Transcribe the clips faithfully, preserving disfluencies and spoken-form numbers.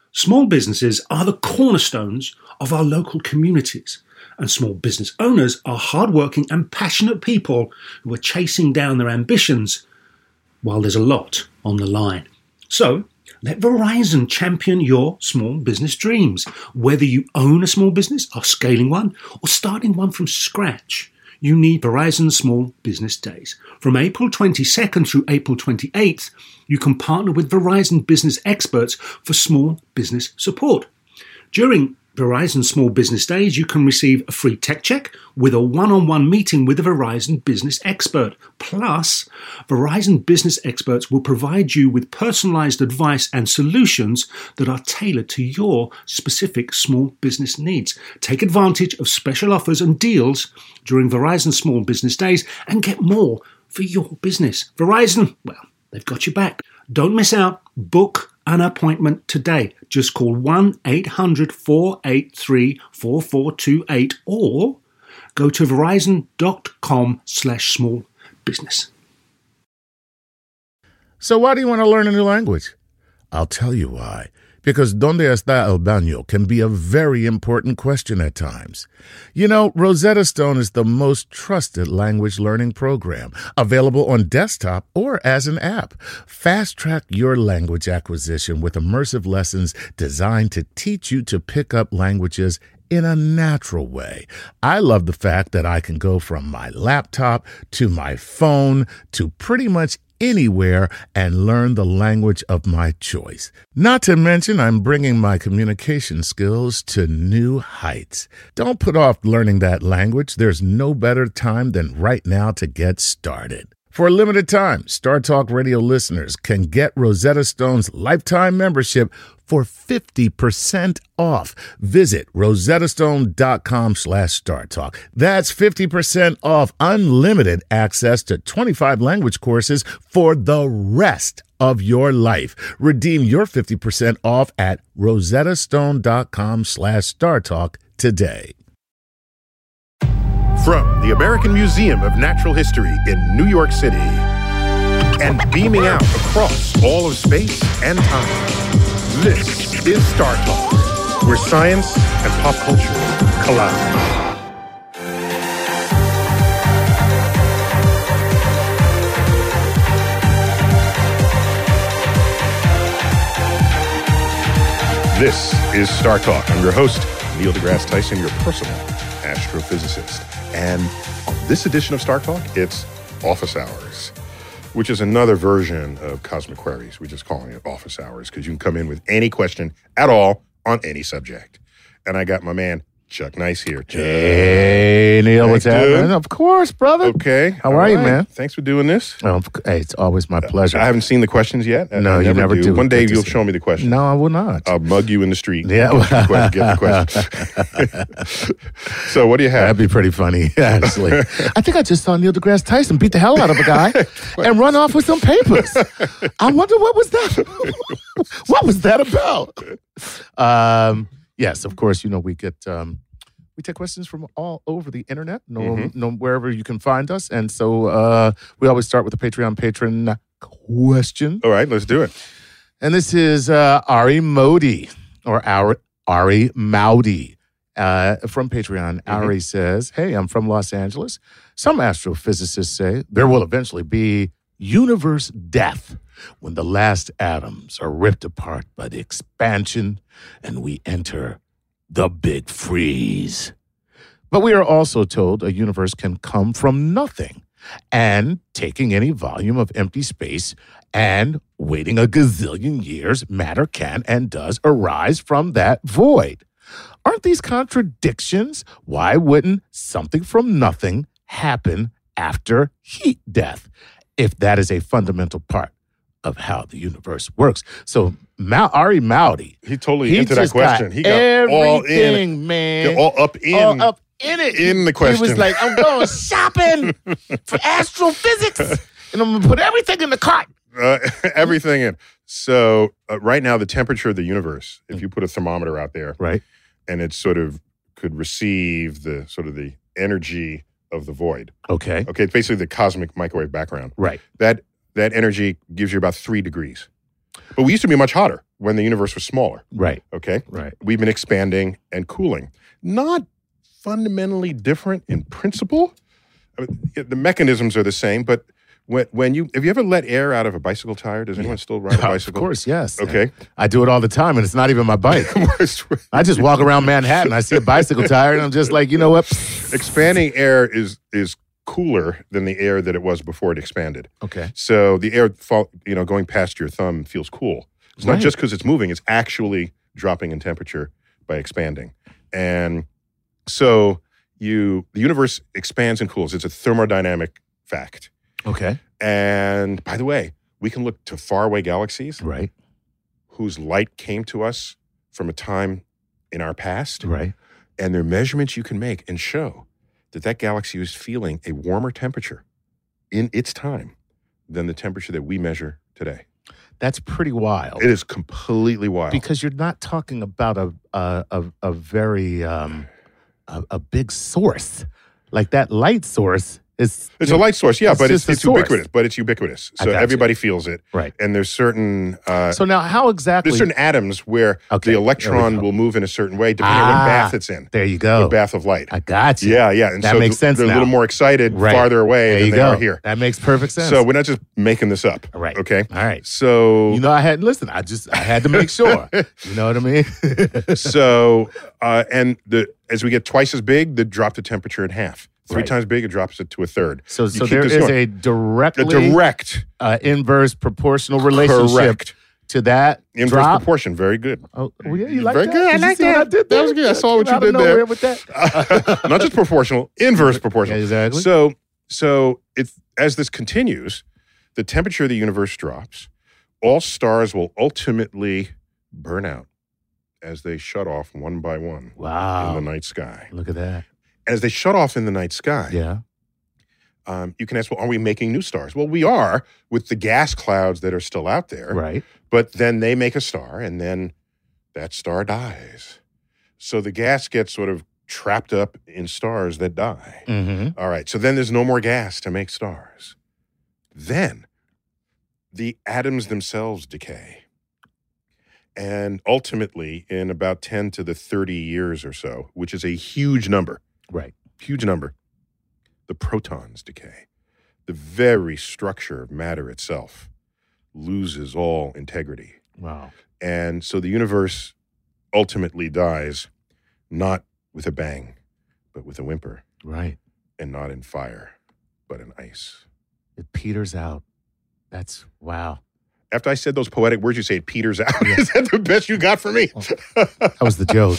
Small businesses are the cornerstones of our local communities, and small business owners are hardworking and passionate people who are chasing down their ambitions while there's a lot on the line. So, let Verizon champion your small business dreams. Whether you own a small business, are scaling one, or starting one from scratch, you need Verizon Small Business Days. From April twenty-second through April twenty-eighth, you can partner with Verizon business experts for small business support. During Verizon Small Business Days, you can receive a free tech check with a one-on-one meeting with a Verizon business expert. Plus, Verizon business experts will provide you with personalized advice and solutions that are tailored to your specific small business needs. Take advantage of special offers and deals during Verizon Small Business Days and get more for your business. Verizon, well, they've got your back. Don't miss out. Book an appointment today. Just call one eight hundred four eight three four four two eight or go to verizon.com slash small business. So why do you want to learn a new language? I'll tell you why. Because ¿Dónde está el baño? Can be a very important question at times. You know, Rosetta Stone is the most trusted language learning program, available on desktop or as an app. Fast-track your language acquisition with immersive lessons designed to teach you to pick up languages in a natural way. I love the fact that I can go from my laptop to my phone to pretty much anywhere and learn the language of my choice. Not to mention, I'm bringing my communication skills to new heights. Don't put off learning that language. There's no better time than right now to get started. For a limited time, Star Talk Radio listeners can get Rosetta Stone's lifetime membership for fifty percent off. Visit rosettastone.com slash StarTalk. That's fifty percent off unlimited access to twenty-five language courses for the rest of your life. Redeem your fifty percent off at rosettastone.com slash StarTalk today. From the American Museum of Natural History in New York City and beaming out across all of space and time, this is Star Talk, where science and pop culture collide. This is Star Talk. I'm your host, Neil deGrasse Tyson, your personal astrophysicist. And on this edition of Star Talk, it's Office Hours, which is another version of Cosmic Queries. We're just calling it Office Hours because you can come in with any question at all on any subject. And I got my man, Chuck Nice here. Chuck. Hey, Neil, what's happening? Of course, brother. Okay. How are you, man? Thanks for doing this. Oh, hey, it's always my pleasure. I haven't seen the questions yet. No, I you never, never do. do. One day Good to you'll see. show me the question. No, I will not. I'll mug you in the street. Yeah. Get the, get the question. So what do you have? That'd be pretty funny, actually. I think I just saw Neil deGrasse Tyson beat the hell out of a guy and run off with some papers. I wonder what was that? What was that about? Um, yes, of course, you know, we get... Um, We take questions from all over the internet, no, Mm-hmm. no, wherever you can find us. And so uh, we always start with a Patreon patron question. All right, let's do it. And this is uh, Ari Modi, or Ari, Ari Maudi uh, from Patreon. Mm-hmm. Ari says, hey, I'm from Los Angeles. Some astrophysicists say there will eventually be universe death when the last atoms are ripped apart by the expansion and we enter the big freeze. But we are also told a universe can come from nothing and taking any volume of empty space and waiting a gazillion years, matter can and does arise from that void. Aren't these contradictions? Why wouldn't something from nothing happen after heat death, if that is a fundamental part of how the universe works? So Ma- Ari Maudi, He totally he into that just question. got He got all in, everything, man, all up in, all up in it, in the He question. was like, "I'm going shopping for astrophysics, and I'm gonna put everything in the cart." Uh, everything in. So uh, right now, the temperature of the universe, if you put a thermometer out there, Right. and it sort of could receive the sort of the energy of the void. Okay. Okay, it's basically the cosmic microwave background. Right. That that energy gives you about three degrees. But we used to be much hotter. when the universe was smaller. Right. Okay? Right. We've been expanding and cooling. Not fundamentally different in principle. I mean, the mechanisms are the same, but when, when you, have you ever let air out of a bicycle tire? Does anyone still ride a bicycle? Of course, yes. Okay. I do it all the time, and it's not even my bike. I just walk around Manhattan. I see a bicycle tire, and I'm just like, you know what? Expanding air is is cooler than the air that it was before it expanded. Okay. So the air, fall, you know, going past your thumb feels cool. It's not Right. just because it's moving; it's actually dropping in temperature by expanding. And so you, the universe expands and cools. It's a thermodynamic fact. Okay. And by the way, we can look to faraway galaxies Right. whose light came to us from a time in our past, Right. and there are measurements you can make and show that that galaxy was feeling a warmer temperature in its time than the temperature that we measure today. That's pretty wild. It is completely wild. Because you're not talking about a a a, a very um, a, a big source like that. Light source is it's a light source, yeah, it's but it's, just a it's source. ubiquitous. But it's ubiquitous, I so got you. everybody feels it. Right. And there's certain uh, So now, how exactly? there's certain atoms where Okay, the there we electron go. will move in a certain way depending on Ah, what bath it's in. There you go. What bath of light. I got you. Yeah, yeah. And That so makes sense they're now. a little more excited Right. farther away There than you they go. are here. That makes perfect sense. So we're not just making this up. Right. Okay. All right. So You know, I had listen. I just I had to make sure. You know what I mean? so uh, and the as we get twice as big, the drop the temperature in half. Three Right. times big, it drops it to a third. So You so keep there this is going. a directly a direct uh, inverse proportional relationship correct to that inverse drop. proportion. Very good. Oh, oh, yeah, you like Very that? good. I Did you like see what that. I did That there? was good. I saw what Came you out of did there. nowhere with that. Not just proportional, inverse proportional. Yeah, exactly. So so it as this continues, the temperature of the universe drops. All stars will ultimately burn out as they shut off one by one Wow. in the night sky. Look at that. As they shut off in the night sky, Yeah. um, you can ask, well, are we making new stars? Well, we are with the gas clouds that are still out there. Right. But then they make a star, and then that star dies. So the gas gets sort of trapped up in stars that die. Mm-hmm. All right, so then there's no more gas to make stars. Then the atoms themselves decay. And ultimately, in about ten to the thirty years or so, which is a huge number, Right. huge number, the protons decay. The very structure of matter itself loses all integrity. Wow. And so the universe ultimately dies, not with a bang, but with a whimper, Right. and not in fire, but in ice. It peters out. That's wow. After I said those poetic words, you say it peters out. Is that the best you got for me? That was the joke.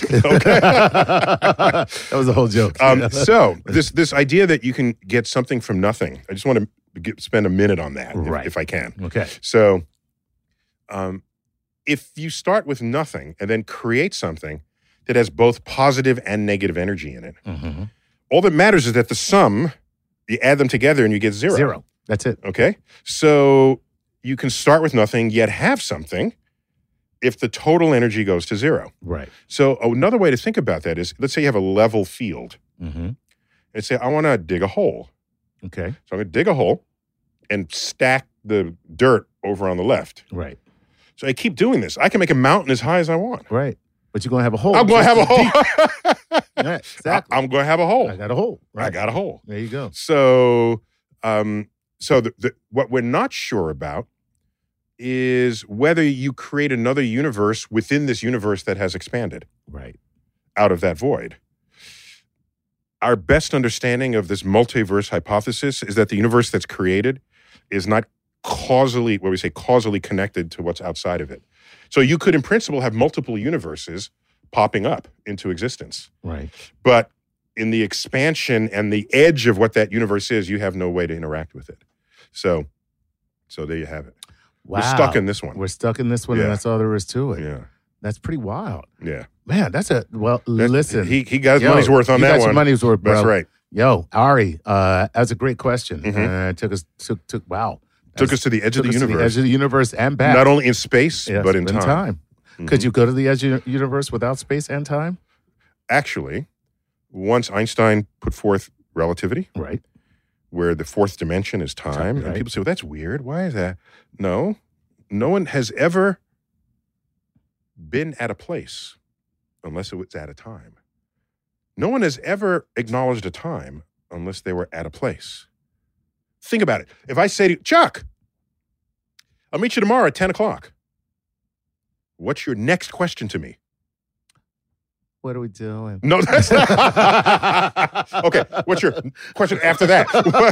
That was the whole joke. um, so this this idea that you can get something from nothing, I just want to get, spend a minute on that, if- Right. if I can. Okay. So, um, if you start with nothing and then create something that has both positive and negative energy in it, Mm-hmm. all that matters is that the sum, you add them together and you get zero. Zero. That's it. Okay? So you can start with nothing, yet have something if the total energy goes to zero. Right. So another way to think about that is, let's say you have a level field, Mm-hmm. and say, I want to dig a hole. Okay. So I'm going to dig a hole and stack the dirt over on the left. Right. So I keep doing this. I can make a mountain as high as I want. Right. But you're gonna have a hole. I'm going to have a just as hole. deep. Yeah, exactly. I- I'm going to have a hole. I got a hole. Right. I got a hole. There you go. So, um, so the, the, what we're not sure about is whether you create another universe within this universe that has expanded Right. out of that void. Our best understanding of this multiverse hypothesis is that the universe that's created is not causally, what we say, causally connected to what's outside of it. So you could, in principle, have multiple universes popping up into existence. Right. But in the expansion and the edge of what that universe is, you have no way to interact with it. So, so there you have it. Wow. We're stuck in this one. We're stuck in this one, Yeah. and that's all there is to it. Yeah, That's pretty wild. yeah. Man, that's a well. That- listen, he he got his yo, money's worth on you that got one. your money's worth, bro. That's right. Yo, Ari, uh, that's a great question. Mhm. Uh, took us took took wow. Took That's- us to the edge of took the us to universe, the edge of the universe and back. not only in space Yes, but in time. Could Mhm. you go to the edge of the universe without space and time? Actually, once Einstein put forth relativity, Right. where the fourth dimension is time, Right. and people say, "Well, that's weird. Why is that?" No, no one has ever been at a place unless it was at a time. No one has ever acknowledged a time unless they were at a place. Think about it. If I say to you, Chuck, I'll meet you tomorrow at ten o'clock. What's your next question to me? What are we doing? No, that's not. Okay, what's your question after that?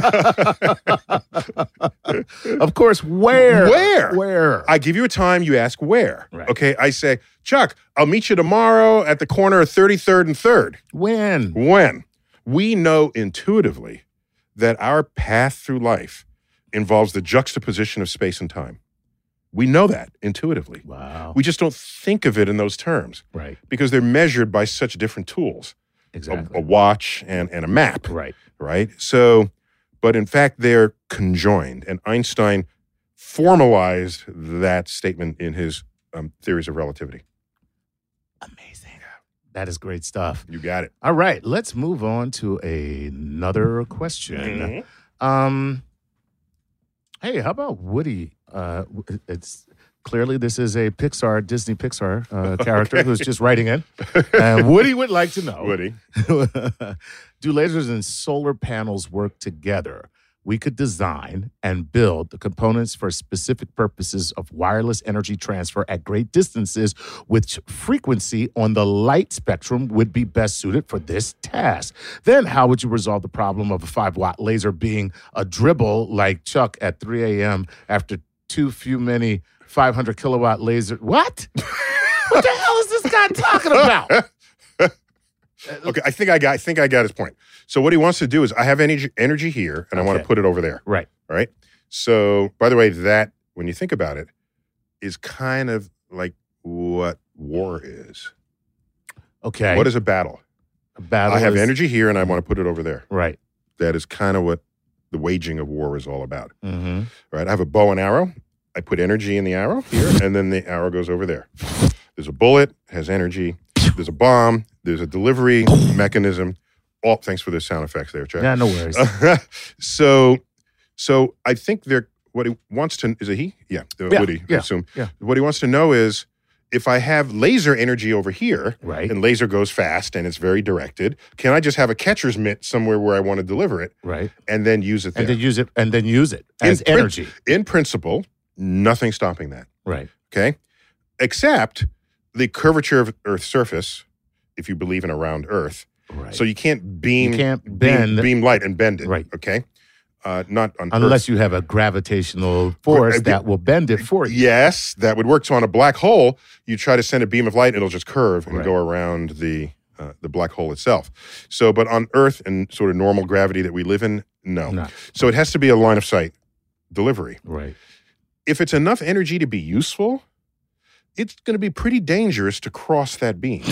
Of course, where? Where? Where? I give you a time, you ask where. Right. Okay, I say, Chuck, I'll meet you tomorrow at the corner of thirty-third and third. When? When? We know intuitively that our path through life involves the juxtaposition of space and time. We know that intuitively. Wow. We just don't think of it in those terms Right. because they're measured by such different tools. Exactly. A, a watch and, and a map. Right. Right? So, but in fact, they're conjoined. And Einstein formalized that statement in his um, theories of relativity. Amazing. That is great stuff. You got it. All right, let's move on to another question. Mhm. Um, hey, how about Woody? Uh, it's clearly this is a Pixar, Disney Pixar uh, character Okay. who's just writing in. And Woody would like to know, Woody. do lasers and solar panels work together? We could design and build the components for specific purposes of wireless energy transfer at great distances, which frequency on the light spectrum would be best suited for this task. Then how would you resolve the problem of a five watt laser being a dribble like Chuck at three a.m. after too few many five hundred kilowatt laser? What? What the hell is this guy talking about? Okay, I think I got I think I got his point. So what he wants to do is I have energy energy here and I want to Okay. put it over there. Right. All right. So by the way, that when you think about it, is kind of like what war is. Okay. What is a battle? a battle? I have is- energy here and I want to put it over there. Right. That is kind of what the waging of war is all about. Mm-hmm. Right? I have a bow and arrow. I put energy in the arrow here, and then the arrow goes over there. There's a bullet, has energy. There's a bomb. There's a delivery mechanism. Oh, thanks for the sound effects there, Chuck. Yeah, no worries. so, so I think they're what he wants to is it he? Yeah, uh, Yeah, Woody. I yeah, assume. yeah. What he wants to know is if I have laser energy over here, Right. and laser goes fast and it's very directed, can I just have a catcher's mitt somewhere where I want to deliver it Right. and then use it there? And then use it and then use it as In prin- energy. In principle, nothing stopping that. Right. Okay, except the curvature of Earth's surface, if you believe in a round Earth. Right. So you can't beam, You can't beam- bend- beam, light and bend it. Right. Okay. Uh, not on Unless Earth. you have a gravitational force Right, that will bend it for you. Yes, that would work. So on a black hole, you try to send a beam of light, it'll just curve and Right. go around the uh, the black hole itself. So, but on Earth and sort of normal gravity that we live in, no. No. So it has to be a line of sight delivery. Right. If it's enough energy to be useful, it's going to be pretty dangerous to cross that beam.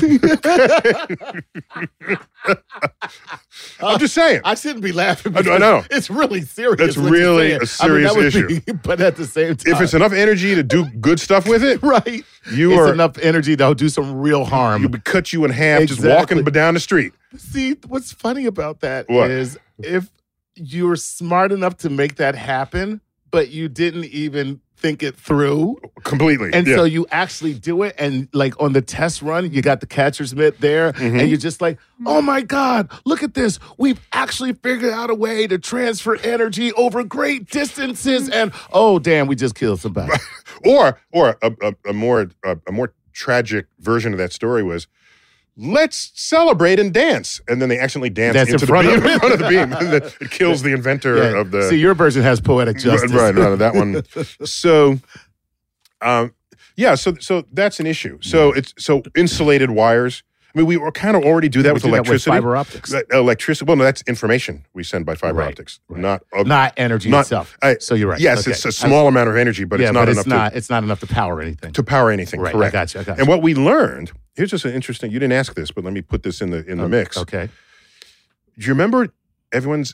I'm just saying. I shouldn't be laughing. I know- I know. It's really serious. That's what you're really saying. a serious I mean, that issue. would be- but at the same time, If it's enough energy to do good stuff with it, right, you it's are enough energy that'll do some real harm. you would cut you in half just Exactly. walking down the street. See, what's funny about that is What? if you're smart enough to make that happen, but you didn't even think it through. Completely. And yeah. so you actually do it, and like on the test run, you got the catcher's mitt there, Mhm. and you're just like, oh my God, look at this. We've actually figured out a way to transfer energy over great distances. And oh, damn, we just killed somebody. or or a, a, a more a, a more tragic version of that story was, let's celebrate and dance, and then they accidentally dance, Dance in into the front beam, of it. in front of the beam. And then it kills the inventor Yeah. of the See, your version has poetic justice. Right, right, right, that one. So, um, yeah, so so that's an issue. So it's so insulated wires. I mean, we were kind of already do that We with do that with electricity. fiber optics. Uh, Electricity. Well, no, that's information we send by fiber Right, optics, right. not uh, Not energy Not- itself. I- so you're right. Yes, Okay. it's a small amount of energy, but yeah, it's not but enough it's not. It's not enough to power anything. to, to power anything. Right, I Correct. got you, I got And you. what we learned here's just an interesting. You didn't ask this, but let me put this in the in the mix. Okay. Do you remember everyone's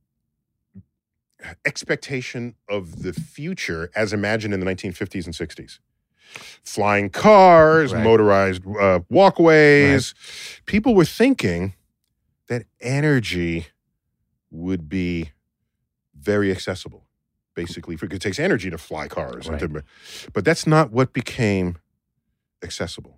expectation of the future as imagined in the nineteen fifties and sixties? Flying cars, Right. motorized uh, walkways. People were thinking that energy would be very accessible, basically, because it takes energy to fly cars. and Right. to- but that's not what became accessible.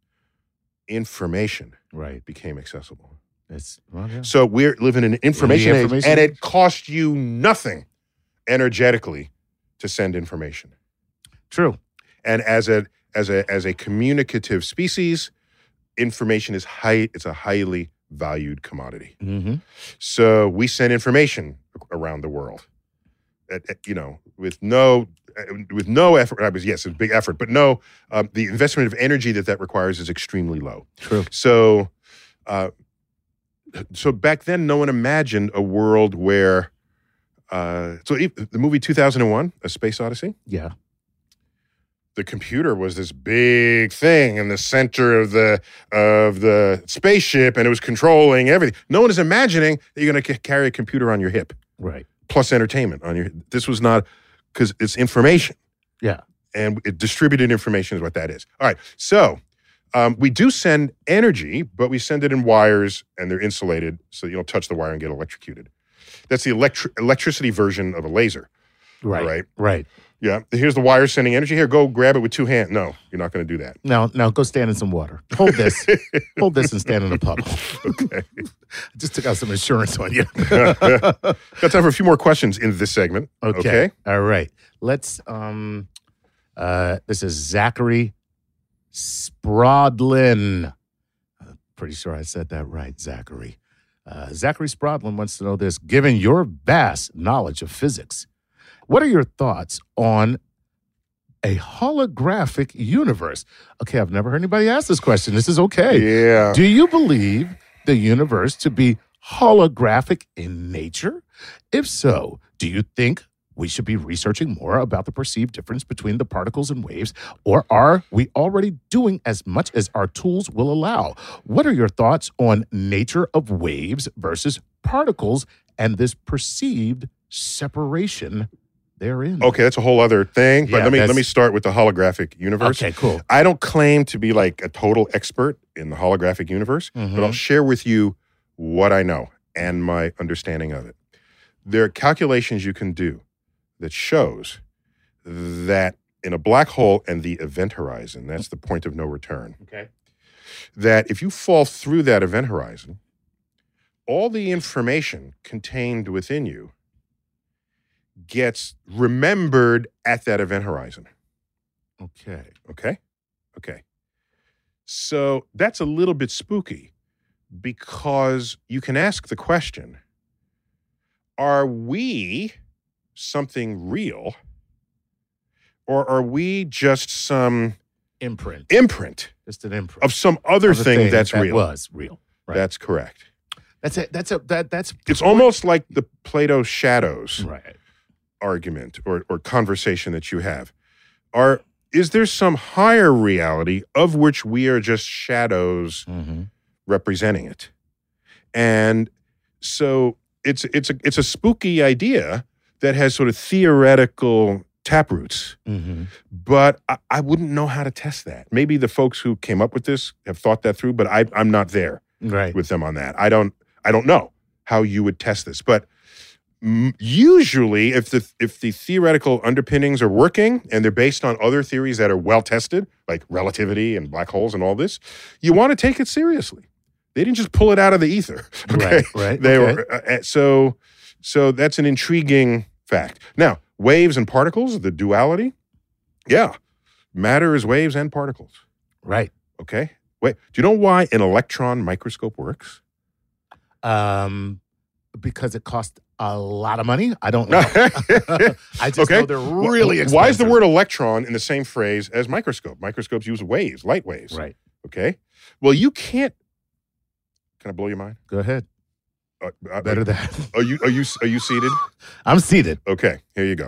Information Right. became accessible. It's well, yeah. So we're living in an information, In the age, information and age. it costs you nothing energetically to send information. True. And as a as a as a communicative species, information is high. It's a highly valued commodity. Mm-hmm. So we send information around the world, at, at, you know, with no with no effort. I was yes, it's a big effort, but no, um, the investment of energy that that requires is extremely low. True. So, uh, so back then, no one imagined a world where. Uh, so e- the movie two thousand one, A Space Odyssey. Yeah. The computer was this big thing in the center of the of the spaceship, and it was controlling everything. No one is imagining that you're going to c- carry a computer on your hip, Right. plus entertainment on your. This was not because it's information, Yeah. and it, distributed information is what that is. All right, so um, we do send energy, but we send it in wires, and they're insulated, so you don't touch the wire and get electrocuted. That's the electri- electricity version of a laser. Right. Right. Right. Yeah, here's the wire sending energy. Here, go grab it with two hands. No, you're not going to do that. Now, now go stand in some water. Hold this. Hold this and stand in a puddle. Okay. I just took out some insurance on you. Got time for a few more questions in this segment. Okay. Okay. All right. Let's um uh this is Zachary Sprodlin. I'm pretty sure I said that right, Zachary. Uh, Zachary Sprodlin wants to know this. Given your vast knowledge of physics, what are your thoughts on a holographic universe? Okay, I've never heard anybody ask this question. This is okay. Yeah. Do you believe the universe to be holographic in nature? If so, do you think we should be researching more about the perceived difference between the particles and waves, or are we already doing as much as our tools will allow? What are your thoughts on nature of waves versus particles and this perceived separation therein? Okay, that's a whole other thing. But Yeah, let me let that's- me start with the holographic universe. Okay, cool. I don't claim to be like a total expert in the holographic universe, Mhm. but I'll share with you what I know and my understanding of it. There are calculations you can do that shows that in a black hole and the event horizon, that's the point of no return, Okay. that if you fall through that event horizon, all the information contained within you gets remembered at that event horizon. Okay. Okay? Okay. So that's a little bit spooky because you can ask the question, are we something real or are we just some Imprint. imprint Just an imprint. of some other Of a thing, that's that real? was real. Right. That's correct. That's it. That's a that that's It's almost like the Plato shadows right. argument or, or conversation that you have. Are is there some higher reality of which we are just shadows Mm-hmm. representing it? And so it's it's a it's a spooky idea that has sort of theoretical taproots, Mm-hmm. but I, I wouldn't know how to test that. Maybe the folks who came up with this have thought that through, but I, I'm not there Right. with them on that. I don't I don't know how you would test this, but mm, usually if the if the theoretical underpinnings are working and they're based on other theories that are well tested, like relativity and black holes and all this, you want to take it seriously. They didn't just pull it out of the ether. Okay? Right, right, They okay. were uh, uh, so so that's an intriguing fact. Now, waves and particles, the duality. Yeah. Matter is waves and particles. Right. Okay? Wait, do you know why an electron microscope works? Um, because it costs a lot of money. I don't know. I just Okay. know they're really expensive. Why is the word electron in the same phrase as microscope? Microscopes use waves, light waves. right? Okay. Well, you can't. Can I blow your mind? Go ahead. Uh, uh, Better than Are you are you are you seated? I'm seated. Okay. Here you go.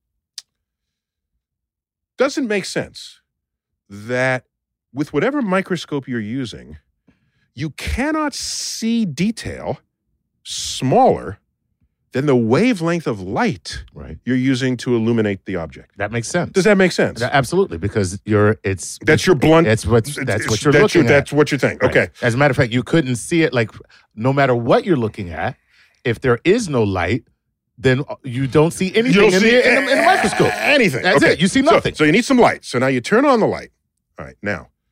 Doesn't make sense that with whatever microscope you're using, you cannot see detail smaller than the wavelength of light Right. you're using to illuminate the object. That makes sense. Does that make sense? That- absolutely, because you're it's That's your blunt. It's what that's it's- what you're that's looking your, at. That's what you're saying. Right. Okay. As a matter of fact, you couldn't see it. Like no matter what you're looking at, if there is no light, then you don't see anything You don't in, see the, in, the, in the microscope. anything. That's Okay. it. You see So- nothing. So, you need some light. So now you turn on the light. All right. Now,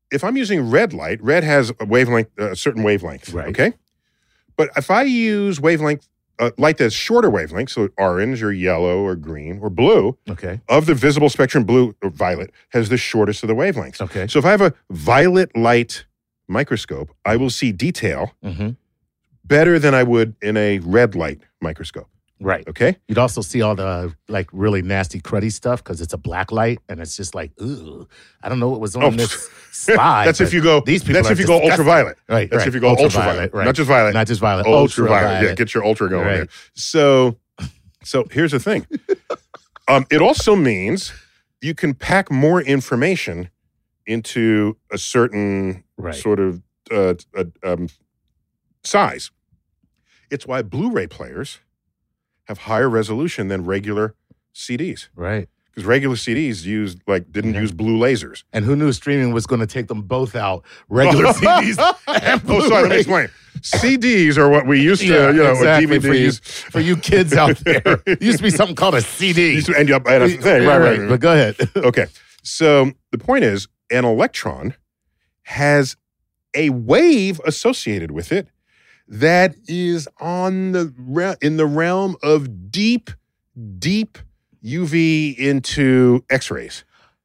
if I'm using red light, red has a wavelength, a certain wavelength, Right. okay? But if I use wavelength, uh, light that's shorter wavelength, so orange or yellow or green or blue, Okay. of the visible spectrum, blue or violet has the shortest of the wavelengths. Okay. So if I have a violet light microscope, I will see detail Mm-hmm. better than I would in a red light microscope, Right. okay? You'd also see all the like really nasty cruddy stuff because it's a black light and it's just like, ooh, I don't know what was on Oh, this slide. That's if but you go, These people that's are if you go disgusting. ultraviolet. Right. That's right. if you go ultraviolet, right. not just violet. Not just violet. Ultraviolet. Yeah, get your ultra going Right. there. So, so here's the thing. um, it also means you can pack more information into a certain Right. sort of uh, uh, um, size. It's why Blu-ray players have higher resolution than regular C Ds. Right. Because regular C Ds used like didn't Yeah. use blue lasers. And who knew streaming was going to take them both out? Regular C Ds and Oh, sorry, let me Blu-ray. explain. C Ds are what we used to, Yeah, you know, exactly. with D V Ds. For you, for you kids out there, there used to be something called a C D. Used to end up at a thing. Right, right, right. But go ahead. Okay. So the point is, an electron has a wave associated with it that is on the re- in the realm of deep, deep U V into X-rays.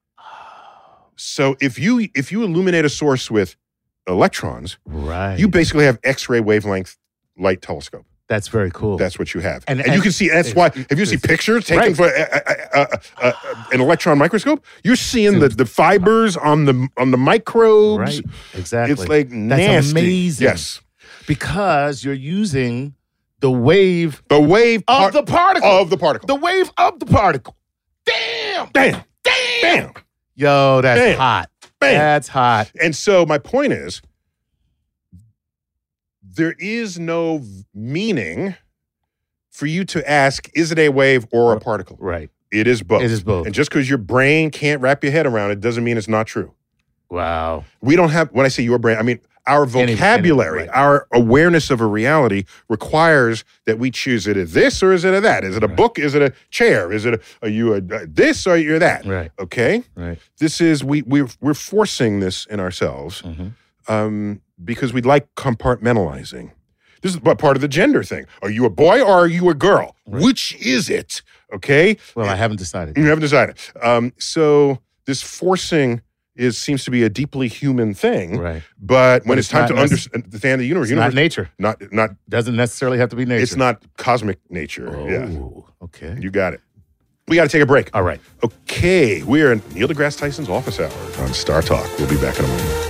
So if you if you illuminate a source with electrons, Right. you basically have X-ray wavelength light telescope. That's very cool. That's what you have, And- and, you and can see. That's why if you see it's- pictures taken right. for uh, uh, uh, uh, an electron microscope, you're seeing the, the fibers on the on the microbes. right. Exactly. It's like That's nasty. amazing. Yes, because you're using the wave the wave of part the particle. of the particle. the wave of the particle. Damn. Bam, Damn. bam, Yo, that's Bam. hot. bam. That's hot. And so my point is, there is no meaning for you to ask: is it a wave or a particle? Right. It is both. It is both. And just because your brain can't wrap your head around it doesn't mean it's not true. Wow. We don't have, when I say your brain, I mean our Any- vocabulary, any- right. our awareness of a reality requires that we choose it as this or is it a that? Is it a Right. book? Is it a chair? Is it a, are you a, this or you're that? Right. Okay? Right. This is, we, we're, we're forcing this in ourselves Mm-hmm. um, because we like compartmentalizing. This is part of the gender thing. Are you a boy or are you a girl? Right. Which is it? Okay? Well, I haven't decided. You haven't decided. Um, so this forcing is seems to be a deeply human thing. Right. But when But it's, it's time not to nec- understand the universe, It's universe not nature. not not Doesn't necessarily have to be nature. it's not cosmic nature. Oh, Yeah, okay. you got it. We got to take a break. All right. Okay, we're in Neil deGrasse Tyson's office hours on Star Talk. We'll be back in a moment.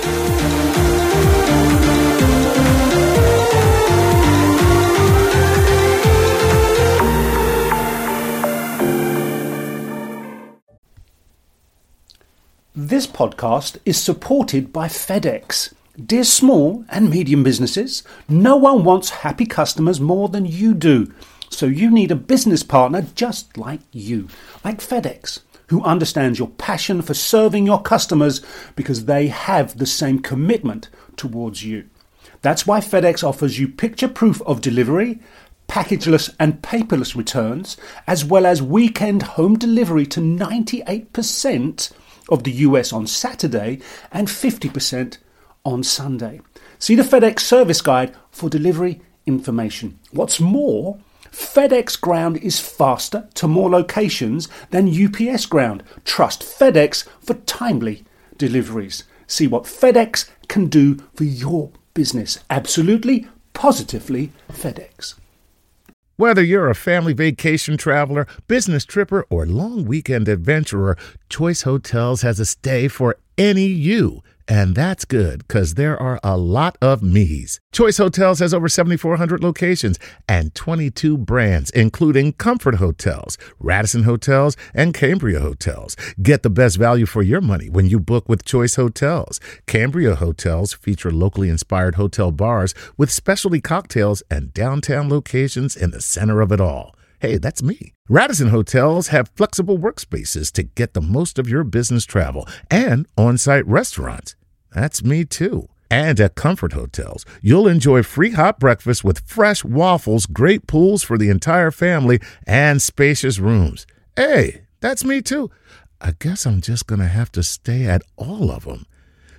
This podcast is supported by FedEx. Dear small and medium businesses, no one wants happy customers more than you do. So you need a business partner just like you, like FedEx, who understands your passion for serving your customers because they have the same commitment towards you. That's why FedEx offers you picture proof of delivery, packageless and paperless returns, as well as weekend home delivery to ninety-eight percent of the U S on Saturday and fifty percent on Sunday. See the FedEx service guide for delivery information. What's more, FedEx Ground is faster to more locations than U P S Ground. Trust FedEx for timely deliveries. See what FedEx can do for your business. Absolutely, positively FedEx. Whether you're a family vacation traveler, business tripper, or long weekend adventurer, Choice Hotels has a stay for any you. And that's good, because there are a lot of me's. Choice Hotels has over seventy-four hundred locations and twenty-two brands, including Comfort Hotels, Radisson Hotels, and Cambria Hotels. Get the best value for your money when you book with Choice Hotels. Cambria Hotels feature locally inspired hotel bars with specialty cocktails and downtown locations in the center of it all. Hey, that's me. Radisson Hotels have flexible workspaces to get the most of your business travel and on-site restaurants. That's me too. And at Comfort Hotels, you'll enjoy free hot breakfast with fresh waffles, great pools for the entire family, and spacious rooms. Hey, that's me too. I guess I'm just going to have to stay at all of them.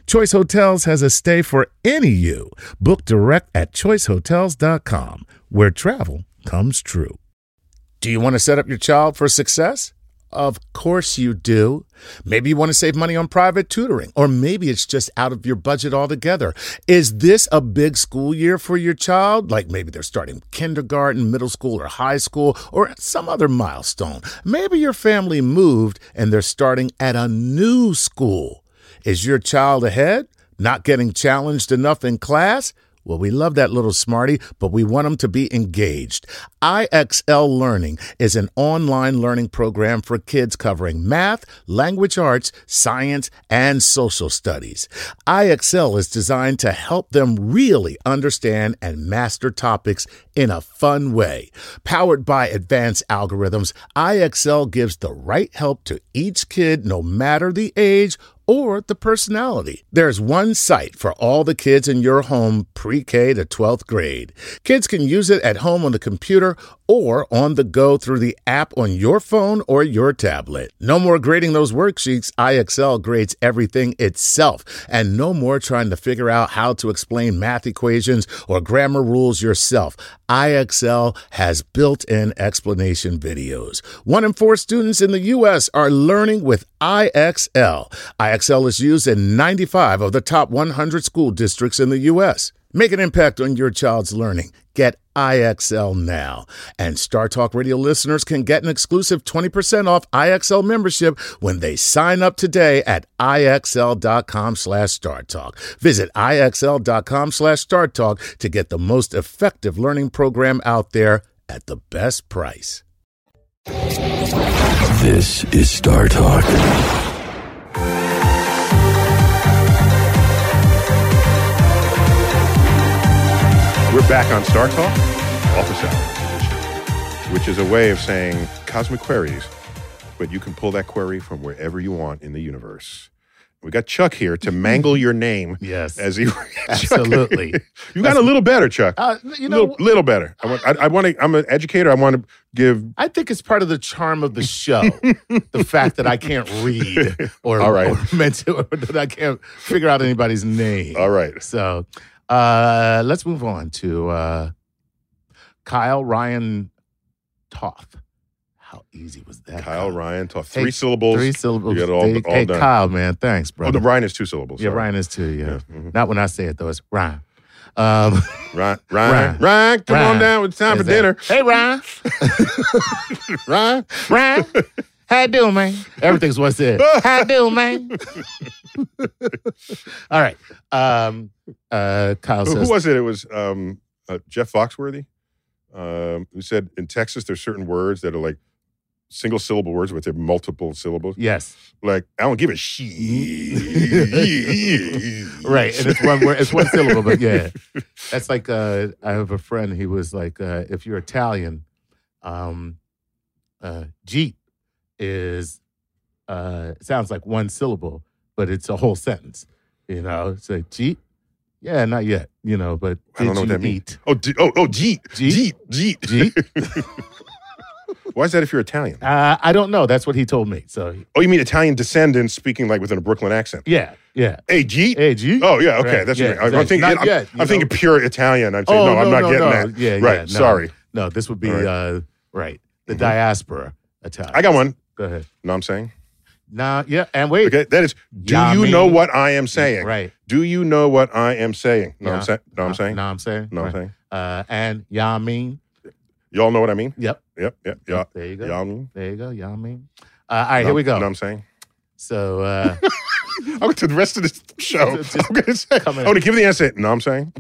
Choice Hotels has a stay for any you. Book direct at choice hotels dot com, where travel comes true. Do you want to set up your child for success? Of course you do. Maybe you want to save money on private tutoring, or maybe it's just out of your budget altogether. Is this a big school year for your child? Like maybe they're starting kindergarten, middle school, or high school, or some other milestone. Maybe your family moved and they're starting at a new school. Is your child ahead? Not getting challenged enough in class? Well, we love that little smarty, but we want them to be engaged. I X L Learning is an online learning program for kids covering math, language arts, science, and social studies. I X L is designed to help them really understand and master topics in a fun way. Powered by advanced algorithms, I X L gives the right help to each kid, no matter the age or the personality. There's one site for all the kids in your home pre-K to twelfth grade. Kids can use it at home on the computer or on the go through the app on your phone or your tablet. No more grading those worksheets. I X L grades everything itself. And no more trying to figure out how to explain math equations or grammar rules yourself. I X L has built-in explanation videos. One in four students in the U S are learning with I X L. I X L is used in ninety-five of the top one hundred school districts in the U S. Make an impact on your child's learning. Get I X L now. And Star Talk Radio listeners can get an exclusive twenty percent off I X L membership when they sign up today at IXL.com slash StarTalk. Visit IXL.com slash StarTalk to get the most effective learning program out there at the best price. This is Star Talk. We're back on Star Talk, Office Hours, which is a way of saying cosmic queries, but you can pull that query from wherever you want in the universe. We got Chuck here to mangle your name. Yes. As he, absolutely. You got a little better, Chuck. Uh, you know, little, little better. I want. I, I want to. I'm an educator. I want to give. I think it's part of the charm of the show, the fact that I can't read or, All right. or, meant to, or that I can't figure out anybody's name. All right. So uh, let's move on to uh, Kyle Ryan Toth. How easy was that? Kyle Ryan Toth. Three Hey, syllables. Three syllables. You got it all, hey, all hey, done. Kyle, man, thanks, Oh, brother. the Ryan is two syllables. Yeah, sorry. Ryan is too. Yeah, Yeah, mhm. not when I say it though. It's Ryan. Um, Ryan, Ryan, Ryan. Ryan, come Ryan. on down. It's time Is for that- dinner. Hey, Ryan. Ryan. Ryan. How you doing, man? Everything's what's it. How you doing, man? All right. Um, uh, Kyle Who, says, who was it? It was um, uh, Jeff Foxworthy, um, who said in Texas there's certain words that are like single syllable words, but they're multiple syllables. yes. Like, I don't give a shit. Right. And it's one word, it's one syllable, but yeah. That's like, uh, I have a friend, he was like, uh, if you're Italian, um, uh, Jeep is, uh, sounds like one syllable, but it's a whole sentence. You know, it's like, Jeep? Yeah, not yet, you know, but I don't did know what you that means. eat? Oh, d- oh, oh, Jeet. Jeet? Jeet. Jeet. Jeep? Why is that if you're Italian? Uh, I don't know. That's what he told me. So, Oh, you mean Italian descendants speaking like within a Brooklyn accent? yeah, yeah. Hey, Jeet. Hey, Jeep? Oh, yeah, okay. Right, That's yeah, right. I'm exactly. thinking, Not I'm, yet, you I'm thinking know. pure Italian. I'm saying, Oh, no, I'm no, not no, getting no. that. Yeah, right, yeah, no. sorry. No, this would be, All right. uh, right, the Mhm. diaspora Italian. I got one. Go ahead. Know what I'm saying? Nah, yeah, and wait. Okay, that is, do Yeah, I you mean- know what I am saying? Right. Do you know what I am saying? Know what I'm Yeah. saying? Know what I'm saying? Know what I'm saying? Know what I'm Right. saying? Uh, and yeah, I mean. Y'all know what I mean? Yep. Yep, yep, yeah. There you go. Y'all mean? There you go. Yeah, I mean. Uh, all right, here we go. Know what I'm saying? So, uh, I'm going to the rest of this show. Just I'm going to say, come in. I'm going to give the answer. Know what I'm saying?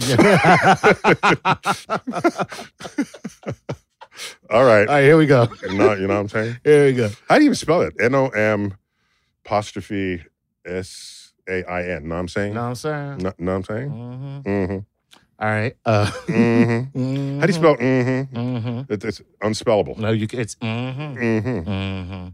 All right. all right, here we go. You know, you know what I'm saying? Here we go. How do you even spell it? N O M apostrophe S A I N. Know what I'm saying? Know what I'm saying? Know, know what I'm saying? Mm-hmm. Mm-hmm. All right. Uh, Mm-hmm. mm-hmm. How do you spell mm-hmm? Mm-hmm. It, it's unspellable. No, you. It's mm-hmm. Mm-hmm.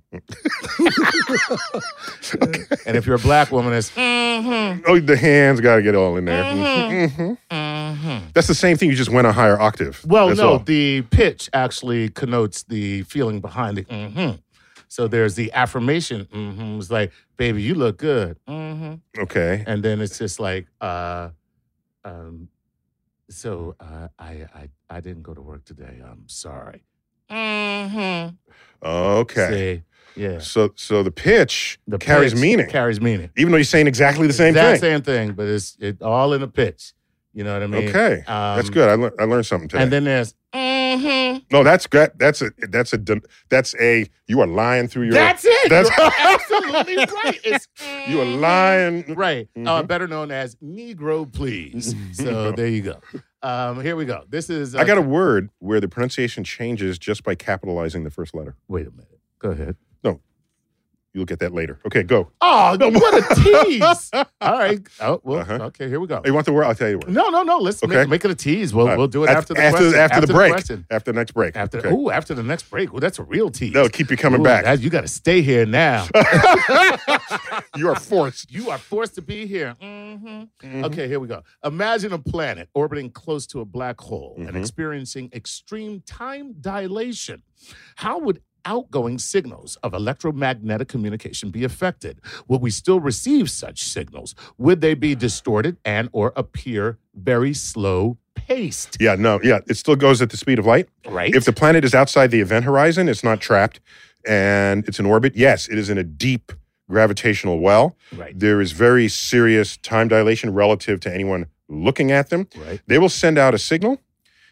Mm-hmm. And if you're a black woman, it's mm-hmm. Oh, the hands got to get all in there. Mhm. Mhm. Mm-hmm. That's the same thing. You just went a higher octave. Well, That's no, all. the pitch actually connotes the feeling behind it. Mm-hmm. So there's the affirmation. Mm-hmm. It's like, baby, you look good. Mm-hmm. Okay. And then it's just like, uh, um, so uh, I, I I didn't go to work today. I'm sorry. Mm-hmm. Okay. See? Yeah. So so the pitch The carries pitch meaning, Carries meaning. even though you're saying exactly the same exact thing. same thing, but it's it all in the pitch. You know what I mean? Okay, Um, that's good. I, lear- I learned something today. And then there's, mm-hmm. no, that's good. That's a that's a that's a you are lying through your. That's it. That's You're absolutely right. It's you are lying. right. Uh, Mhm. better known as Negro, please. So there you go. Um, here we go. This is. Uh, I got a word where the pronunciation changes just by capitalizing the first letter. Wait a minute. Go ahead. You'll get that later. Okay, go. Oh, what a tease! All right. Oh, well. Uh-huh. Okay. Here we go. You want the word? I'll tell you the word. No, no, no. Let's Okay. make, make it a tease. We'll All right. we'll do it Af- after the after, question. after, the break. question. After the next break. After okay. oh, after the next break. Well, that's a real tease. That'll keep you coming Ooh, back. that- you got to stay here now. You are forced. You are forced to be here. Mm-hmm. Mhm. Okay, here we go. Imagine a planet orbiting close to a black hole and Mhm. experiencing extreme time dilation. How would outgoing signals of electromagnetic communication be affected? Will we still receive such signals? Would they be distorted and or appear very slow paced? Yeah, no, yeah. It still goes at the speed of light. Right? If the planet is outside the event horizon, it's not trapped and it's in orbit. Yes, it is in a deep gravitational well. right. There is very serious time dilation relative to anyone looking at them. Right. They will send out a signal,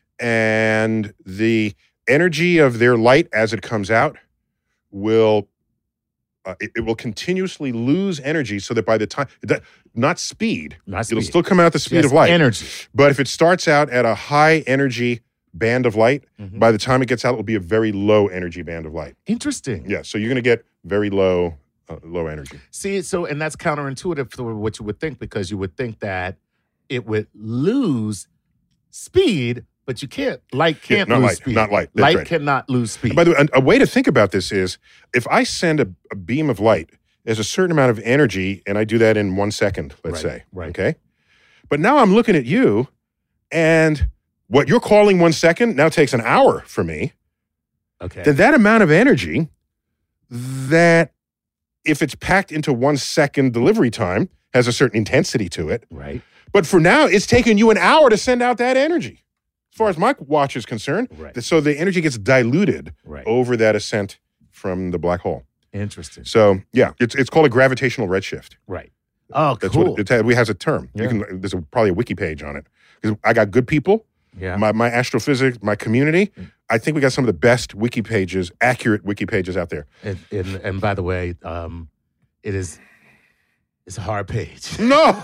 and the energy of their light as it comes out will uh, it, it will continuously lose energy, so that by the time that, not speed, Not it'll speed. still come out the speed Just of light. energy. But if it starts out at a high energy band of light, Mhm. by the time it gets out, it'll be a very low energy band of light. Interesting. Yeah, so you're going to get very low, uh, low energy. See, so and that's counterintuitive to what you would think, because you would think that it would lose speed, but you can't. Light Yeah, can't not lose light, speed. not light. That's Light right. cannot lose speed. And by the way, a, a way to think about this is if I send a, a beam of light, there's a certain amount of energy, and I do that in one second, let's Right, say. right. Okay. But now I'm looking at you, and what you're calling one second now takes an hour for me. okay. Then that amount of energy, that if it's packed into one second delivery time, has a certain intensity to it. right. But for now, it's taken you an hour to send out that energy. As far as my watch is concerned, Right. so the energy gets diluted Right. over that ascent from the black hole. Interesting. So yeah, it's it's called a gravitational redshift. Right. Oh, That's cool. what it, it we has a term. Yeah. You can there's a, probably a wiki page on it because I got good people. yeah. My my astrophysics, my community. Mm. I think we got some of the best wiki pages, accurate wiki pages out there. and, and and by the way, um, it is it's a hard page. No,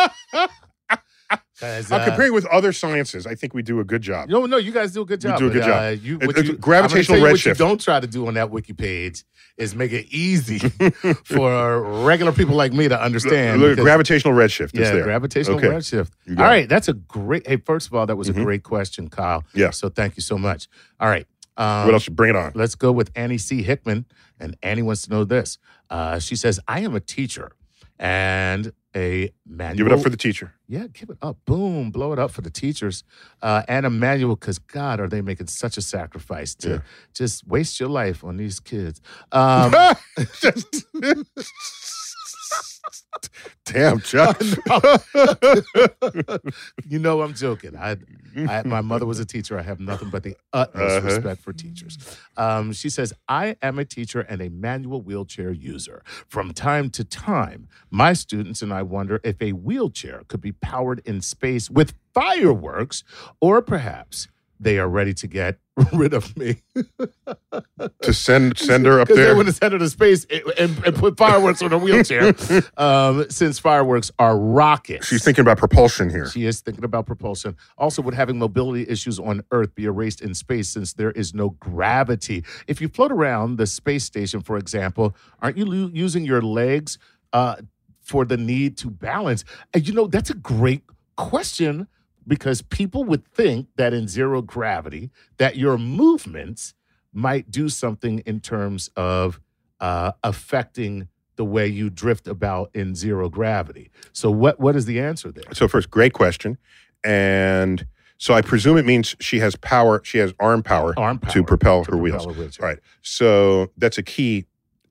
'Cause, I'm uh, comparing with other sciences. I think we do a good job. No, no, you guys do a good We job. do a good but, job. Uh, you, It- what it's you, gravitational I'm gonna tell you redshift. What you don't try to do on that wiki page is make it easy for regular people like me to understand. Look, because- gravitational redshift is yeah, there. gravitational Okay. redshift. You All got it. right, that's a great. Hey, first of all, that was Mhm. a great question, Kyle. Yeah. So thank you so much. All right. Um, What else? Bring it on. Let's go with Annie C. Hickman. And Annie wants to know this. Uh, she says, I am a teacher and a manual. Give it up for the teacher. Yeah, give it up. Boom. Blow it up for the teachers. Uh, and a manual, because God, are they making such a sacrifice to Yeah. just waste your life on these kids. Um, Just- Damn, Chuck. you know I'm joking. I, I, my mother was a teacher. I have nothing but the utmost Uh-huh. respect for teachers. Um, she says, I am a teacher and a manual wheelchair user. From time to time, my students and I wonder if a wheelchair could be powered in space with fireworks, or perhaps they are ready to get rid of me. to send send her up Because they there. want to send her to space and, and, and put fireworks on her wheelchair, um, since fireworks are rockets. She's thinking about propulsion here. She is thinking about propulsion. Also, would having mobility issues on Earth be erased in space since there is no gravity? If you float around the space station, for example, aren't you lo- using your legs uh, for the need to balance? And you know, that's a great question, because people would think that in zero gravity, that your movements might do something in terms of uh, affecting the way you drift about in zero gravity. So what what is the answer there? So first, great question. And so I presume it means she has power, she has arm power, Arm power to propel to her propel wheels. her wheelchair. All right. So that's a key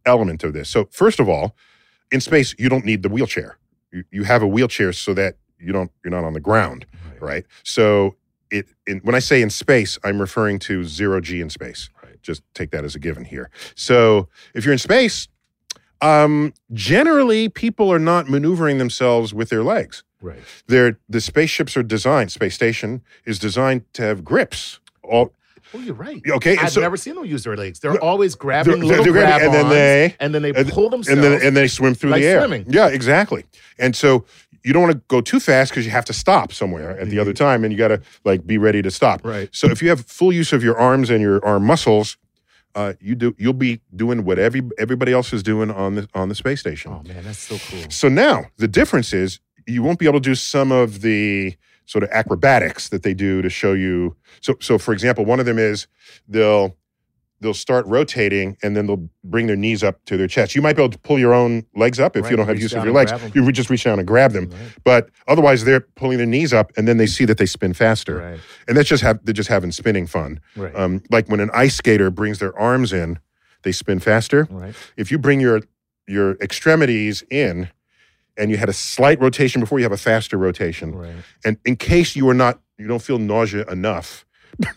element of this. So first of all, in space, you don't need the wheelchair. You, you have a wheelchair so that you don't you're not on the ground, right? right? So it in, when I say in space, I'm referring to zero G in space. Right. Just take that as a given here. So if you're in space, um, generally people are not maneuvering themselves with their legs. Right. They're, the spaceships are designed. Space station is designed to have grips. All. Oh, you're right. Okay, I've so, never seen them use their legs. They're always grabbing they're, little they're grab grabbing, and then they and then they and, pull themselves, and then and they swim through like the air. Swimming. Yeah, exactly. And so you don't want to go too fast because you have to stop somewhere at the other time, and you got to like be ready to stop. Right. So if you have full use of your arms and your arm muscles, uh, you do you'll be doing what every, everybody else is doing on the on the space station. Oh man, that's so cool. So now the difference is you won't be able to do some of the sort of acrobatics that they do to show you. So, so for example, one of them is they'll they'll start rotating and then they'll bring their knees up to their chest. You might be able to pull your own legs up if Right, you don't have reach use of down your and legs. grab 'em. You just reach down and grab them. Right. But otherwise, they're pulling their knees up and then they see that they spin faster. Right. And that's just have they're just having spinning fun. Right. Um, like when an ice skater brings their arms in, they spin faster. Right. If you bring your your extremities in, and you had a slight rotation before, you have a faster rotation. Right. And in case you are not, you don't feel nausea enough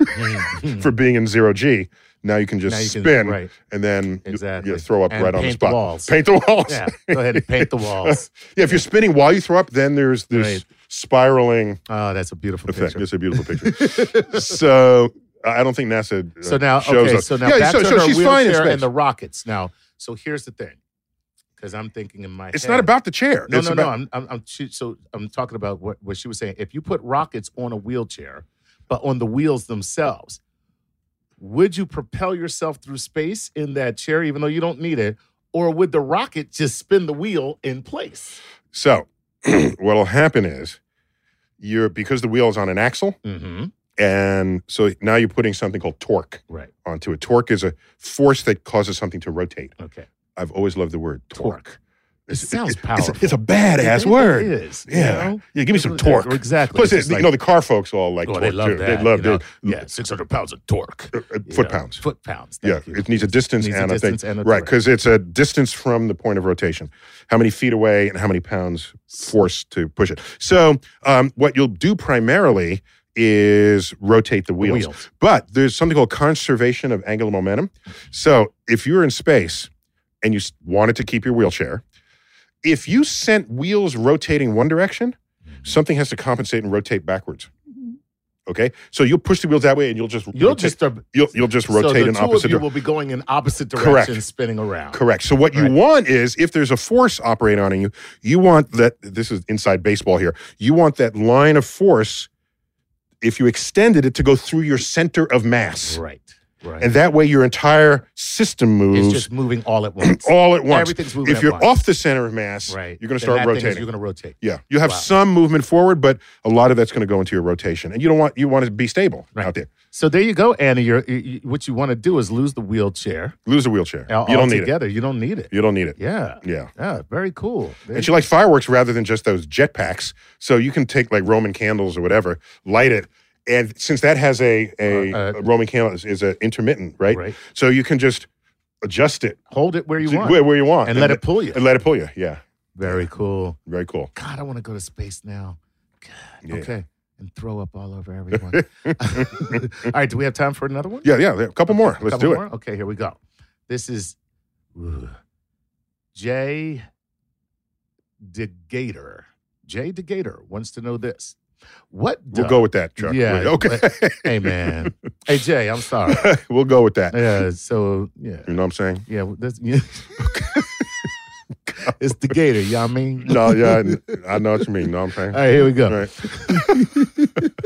for being in zero G, now you can just Now you can- spin right. and then you- Exactly. you throw up And right on the paint the spot. walls. Paint the walls. Yeah. Go ahead and paint the walls. Yeah, if you're spinning while you throw up, then there's this Right. spiraling Oh, that's a beautiful effect. picture. It's a beautiful picture. So I don't think NASA uh, So now, shows okay, us. so now yeah, back so, to so her she's fine in wheelchair space. and the rockets. Now, so here's the thing, because I'm thinking in my It's head. not about the chair. No, it's no, about, no. I'm, I'm, I'm, she- so I'm talking about what, what she was saying. If you put rockets on a wheelchair, but on the wheels themselves, would you propel yourself through space in that chair, even though you don't need it, or would the rocket just spin the wheel in place? So what'll happen is you're because the wheel is on an axle, Mm-hmm. and so now you're putting something called torque Right. onto it. Torque is a force that causes something to rotate. Okay. I've always loved the word torque. Torque. It sounds it's, powerful. It's, it's a badass It- word. It is. you Yeah. know? Yeah, give me some torque. Exactly. Plus, It's it, just you know, the car folks all like oh, torque they love too. that. They love you know? it. Yeah, six hundred pounds of torque. Uh, uh, You foot know, pounds. Foot pounds. Yeah, Thank you. it needs a distance Needs a and distance I think and a right torque. because it's a distance from the point of rotation. How many feet away and how many pounds force to push it. So um, what you'll do primarily is rotate the wheels. wheels. But there's something called conservation of angular momentum. So if you're in space and you s- wanted to keep your wheelchair, if you sent wheels rotating one direction, something has to compensate and rotate backwards. Okay, so you'll push the wheels that way, and you'll just You'll rotate, just uh, you'll you'll just so rotate the in two opposite of you direction. will be going in opposite Correct. directions, spinning around. Correct. So what you Right. want is if there's a force operating on you, you want that. This is inside baseball here. You want that line of force, if you extended it, to go through your center of mass, Right. Right. and that way your entire system moves it's just moving all at once. all at once. Everything's moving If at you're once. off the center of mass, Right. you're going to Then start that thing is- rotating. You're going to rotate. Yeah, you have Wow. some movement forward, but a lot of that's going to go into your rotation, and you don't want you want to be stable Right. out there. So there you go, Annie. You're, you, you- what you want to do is lose the wheelchair. Lose a wheelchair. All, you don't need it. together. You don't need it. You don't need it. Yeah. Yeah. Yeah. Very cool. There And you she likes fireworks rather than just those jetpacks. So you can take like Roman candles or whatever, light it. And since that has a, a, Uh, uh, a Roman candle is, is a intermittent, right? Right. So you can just adjust it Hold it where you to want. where, where you want. And let it pull you. And let it pull you. Yeah. Very cool. Very cool. God, I want to go to space now. God. Yeah. Okay. And throw up all over everyone. All right. Do we have time for another one? Yeah, yeah. A couple more. Let's Couple do more? Okay, here we go. This is ooh, Jay DeGator. Jay DeGator wants to know this. What We'll does- go with that, Chuck. Yeah. Okay. but- hey, man. Hey, Jay, I'm sorry. We'll go with that. Yeah, so, yeah. You know what I'm saying? Yeah, well, that's, yeah. It's DeGator, you know what I mean? No, yeah. I know what you mean. You know what I'm saying? All right, here we go. All right.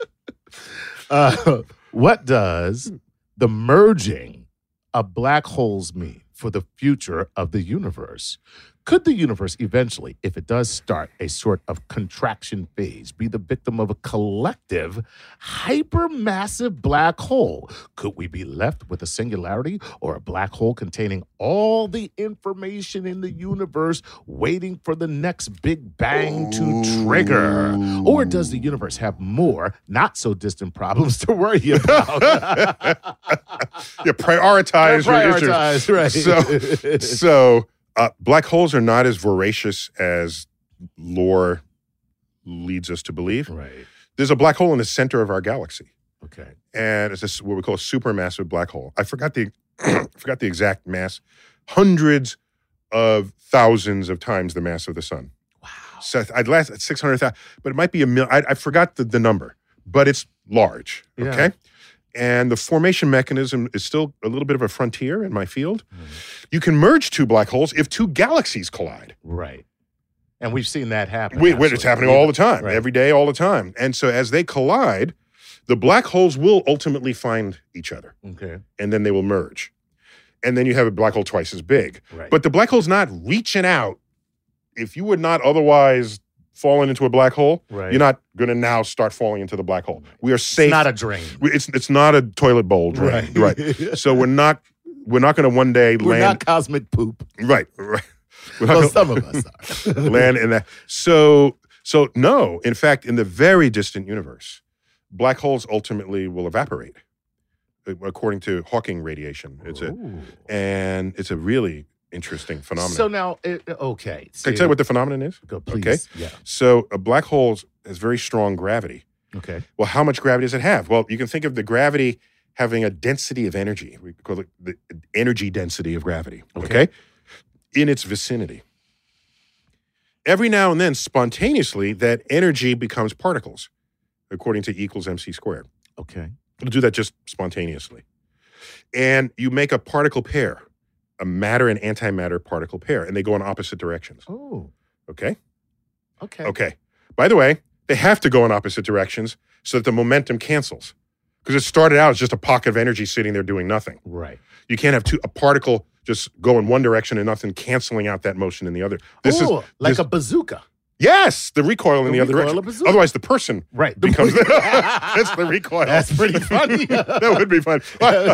Uh, what does the merging of black holes mean for the future of the universe? Could the universe eventually, if it does start a sort of contraction phase, be the victim of a collective, hypermassive black hole? Could we be left with a singularity or a black hole containing all the information in the universe waiting for the next big bang to trigger? Or does the universe have more not so distant problems to worry about? Yeah, prioritize, Yeah, your prioritize, issues. right. So, so uh, black holes are not as voracious as lore leads us to believe. Right. There's a black hole in the center of our galaxy, Okay. and it's a, what we call a supermassive black hole. I forgot the forgot the exact mass. Hundreds of thousands of times the mass of the sun. Wow. So I'd last at six hundred thousand, but it might be a million. I, I forgot the, the number, but it's large. Yeah. Okay. And the formation mechanism is still a little bit of a frontier in my field. Mm. You can merge two black holes if two galaxies collide. Right. And we've seen that happen. We, it's happening all the time, right. every day, all the time. And so as they collide, the black holes will ultimately find each other. Okay. And then they will merge. And then you have a black hole twice as big. Right. But the black hole's not reaching out. If you would not otherwise fallen into a black hole, Right. you're not going to now start falling into the black hole. We are safe. It's not a drain. We- It's it's not a toilet bowl drain, Right. right? So we're not we're not going to one day We're land not cosmic poop. right, right. We're not Well, gonna some of us are. land in that. So so no, in fact, in the very distant universe, black holes ultimately will evaporate, according to Hawking radiation. It's a Ooh. and it's a really interesting phenomenon. So now, it, okay. Can I tell you what the phenomenon is? Go, please. Okay. Yeah. So a black hole has very strong gravity. Okay. Well, how much gravity does it have? Well, you can think of the gravity having a density of energy. We call it the energy density of gravity, okay? Okay. In its vicinity. Every now and then, spontaneously, that energy becomes particles, according to E equals mc squared. Okay. It'll do that just spontaneously. And you make a particle pair, a matter and antimatter particle pair, and they go in opposite directions, Oh. okay? Okay. Okay. By the way, they have to go in opposite directions so that the momentum cancels. Because it started out as just a pocket of energy sitting there doing nothing. Right. You can't have two, a particle just go in one direction and nothing canceling out that motion in the other. This Ooh, is like this- a bazooka. yes, the recoil in The the, other recoil direction. of bazooka. Otherwise, the person Right. becomes the, that's the recoil. That's pretty funny. That would be fun.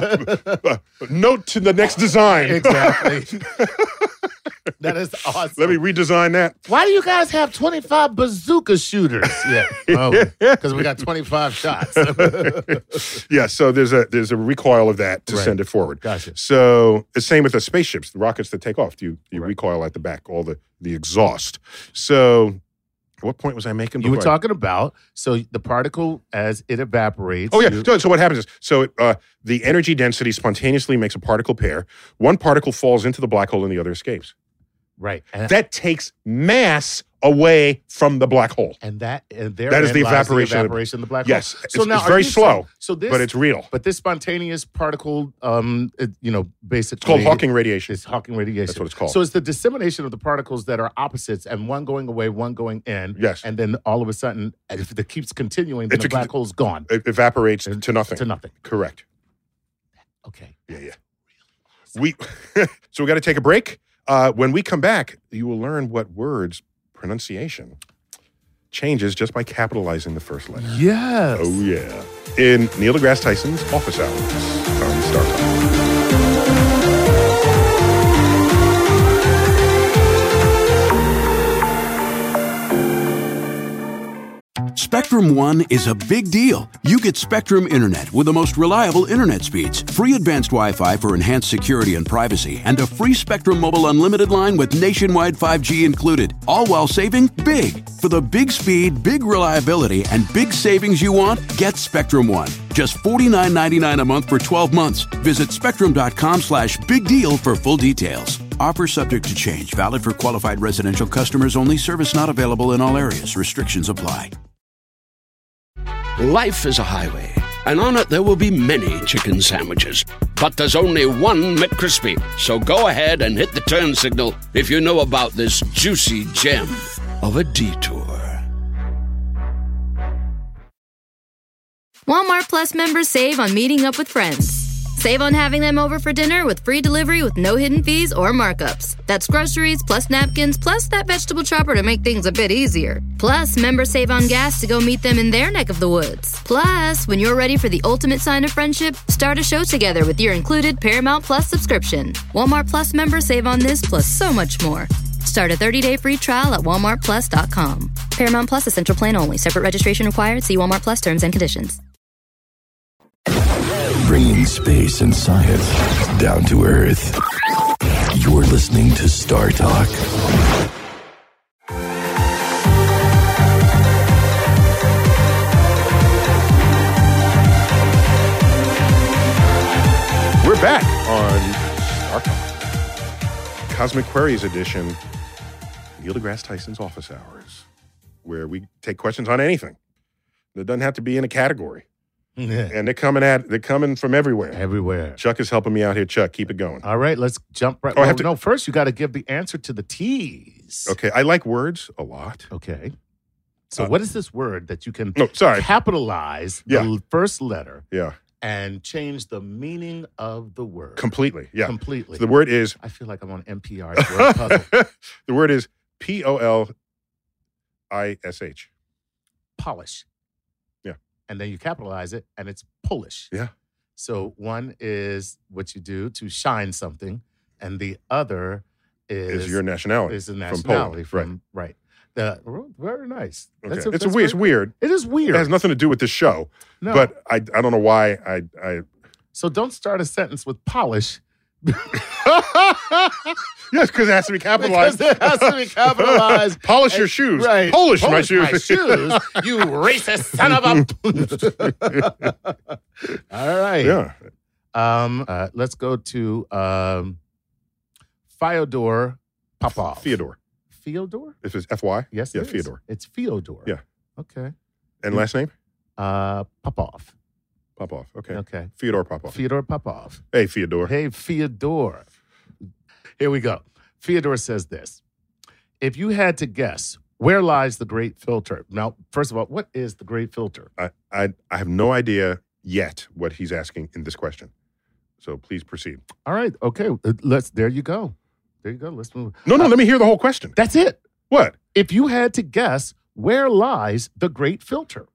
Note to the next design. Exactly. That is awesome. Let me redesign that. Why do you guys have twenty-five bazooka shooters? Yeah. Oh, because we got twenty-five shots. Yeah, so there's a there's a recoil of that to Right. send it forward. Gotcha. So the same with the spaceships, the rockets that take off. You you Right. recoil at the back, all the the exhaust. So what point was I making? You were before I- talking about, so the particle, as it evaporates. Oh, yeah. you- So, so what happens is, so uh, the energy density spontaneously makes a particle pair. One particle falls into the black hole and the other escapes. Right. And That takes mass away from the black hole. And that and there That is the lies evaporation of the- evaporation of the black Yes. hole. It's, So now it's are very you slow, saying- so this, but it's real. but this spontaneous particle, um, it, you know, basically It's called Hawking radiation. It's Hawking radiation. That's what it's called. So it's the dissemination of the particles that are opposites, and one going away, one going in. Yes. And then all of a sudden, if it keeps continuing, then It's the a- black hole's gone It evaporates to nothing. to nothing. Correct. Okay. Yeah, yeah. We so we got to take a break. Uh, when we come back, you will learn what words pronunciation changes just by capitalizing the first letter. Yes. Oh yeah! In Neil deGrasse Tyson's Office Hours on Star Talk. Spectrum One is a big deal. You get Spectrum Internet with the most reliable internet speeds, free advanced Wi-Fi for enhanced security and privacy, and a free Spectrum Mobile Unlimited line with nationwide five G included, all while saving big. For the big speed, big reliability, and big savings you want, get Spectrum One. Just forty-nine ninety-nine a month for twelve months. Visit spectrum.com slash big deal for full details. Offer subject to change. Valid for qualified residential customers only. Service not available in all areas. Restrictions apply. Life is a highway, and on it there will be many chicken sandwiches. But there's only one McCrispy. So go ahead and hit the turn signal if you know about this juicy gem of a detour. Walmart Plus members save on meeting up with friends. Save on having them over for dinner with free delivery with no hidden fees or markups. That's groceries, plus napkins, plus that vegetable chopper to make things a bit easier. Plus, members save on gas to go meet them in their neck of the woods. Plus, when you're ready for the ultimate sign of friendship, start a show together with your included Paramount Plus subscription. Walmart Plus members save on this plus so much more. Start a thirty-day free trial at walmart plus dot com. Paramount Plus Essential Plan only. Separate registration required. See Walmart Plus terms and conditions. Bringing space and science down to Earth. You're listening to Star Talk. We're back on Star Talk. Cosmic Queries edition, Neil deGrasse Tyson's Office Hours, where we take questions on anything. It doesn't have to be in a category. Yeah. And they're coming at they're coming from everywhere. Everywhere. Chuck is helping me out here. Chuck, keep it going. All right, let's jump right. Oh, I well, have to- no, first you got to give the answer to the T's. Okay, I like words a lot. Okay. So Uh, what is this word that you can No, sorry. capitalize Yeah. the first letter Yeah, and change the meaning of the word completely. Yeah, completely? So the word is I feel like I'm on N P R's word puzzle. the word is P O L I S H. Polish. Yeah. And then you capitalize it, and it's Polish. Yeah. So one is what you do to shine something, and the other is Is your nationality is the from nationality Poland, from right. The oh, very nice. Okay. That's a- it's a that's weird. It's very- weird. It is weird. It has nothing to do with this show. No. But I I don't know why I I. So don't start a sentence with polish. Yes, because it has to be capitalized. Because it has to be capitalized. Polish your And- shoes. Right. Polish, my Polish shoes. my shoes. You racist son of a. All right. Yeah. Um. Uh, let's go to um. Fyodor Popov. Theodore. Fyodor? If it's F Y. Yes. Yeah, it is. Fyodor. It's Fyodor. Yeah. Okay. And last name? Uh. Popov. Popov. Okay. Okay. Fyodor Popov. Fyodor Popov. Hey, Fyodor. Hey, Fyodor. Here we go. Fyodor says this. If you had to guess, where lies the great filter? Now, first of all, what is the great filter? I, I I have no idea yet what he's asking in this question. So please proceed. All right. Okay. uh, Let's, there you go. There you go. Let's move. No, no, let me hear the whole question. That's it. What? If you had to guess, where lies the great filter?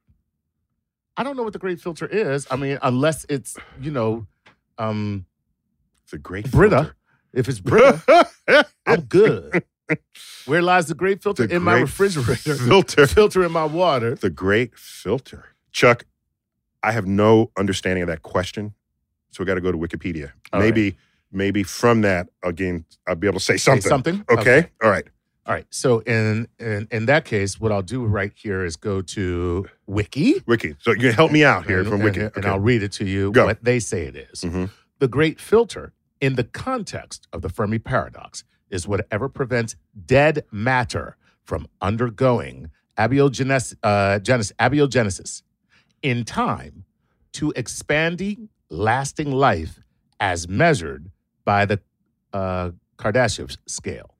I don't know what the great filter is. I mean, unless it's, you know, um, It's a great Brita. filter. If it's Brita, I'm good. Where lies the great filter? The in my great refrigerator. filter. Filter in my water. The great filter. Chuck, I have no understanding of that question, so we got to go to Wikipedia. All maybe, maybe from that again, I'll be able to say something. Say something? Okay. All right. All right. So in, in in that case, what I'll do right here is go to Wiki. Wiki. So you can help me out here and, from and- Wiki. and Okay. I'll read it to you Go. what they say it is. Mhm. The great filter, in the context of the Fermi paradox, is whatever prevents dead matter from undergoing abiogenesis, uh, genes- abiogenesis in time to expanding, lasting life as measured by the uh, Kardashev scale.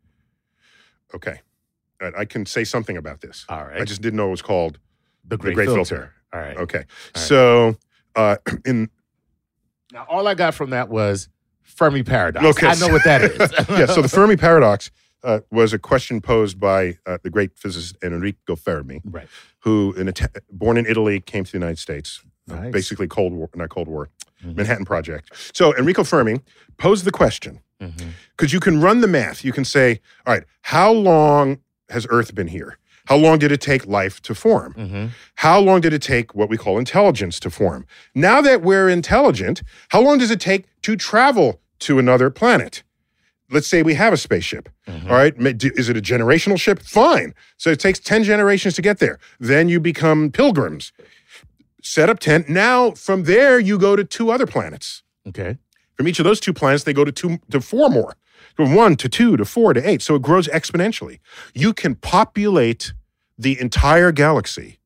Okay. All right. I can say something about this. All right. I just didn't know it was called the great, Great filter. Filter. All right. Okay. right. So uh, in Now, all I got from that was Fermi paradox. Okay. I know what that is. yeah, so the Fermi paradox uh, was a question posed by uh, the great physicist Enrico Fermi, Right. who, in Ita- born in Italy, came to the United States. uh, Nice. basically Cold War, not Cold War, Mhm. Manhattan Project. So Enrico Fermi posed the question, Mhm. because you can run the math. You can say, all right, how long has Earth been here? How long did it take life to form? Mhm. How long did it take what we call intelligence to form? Now that we're intelligent, how long does it take to travel to another planet? Let's say we have a spaceship. Mhm. All right. Ma- do- Is it a generational ship? Fine. So it takes ten generations to get there. Then you become pilgrims. Set up tent. Now from there, you go to two other planets. Okay. From each of those two planets, they go to two to four more. From one to two to four to eight. So it grows exponentially. You can populate the entire galaxy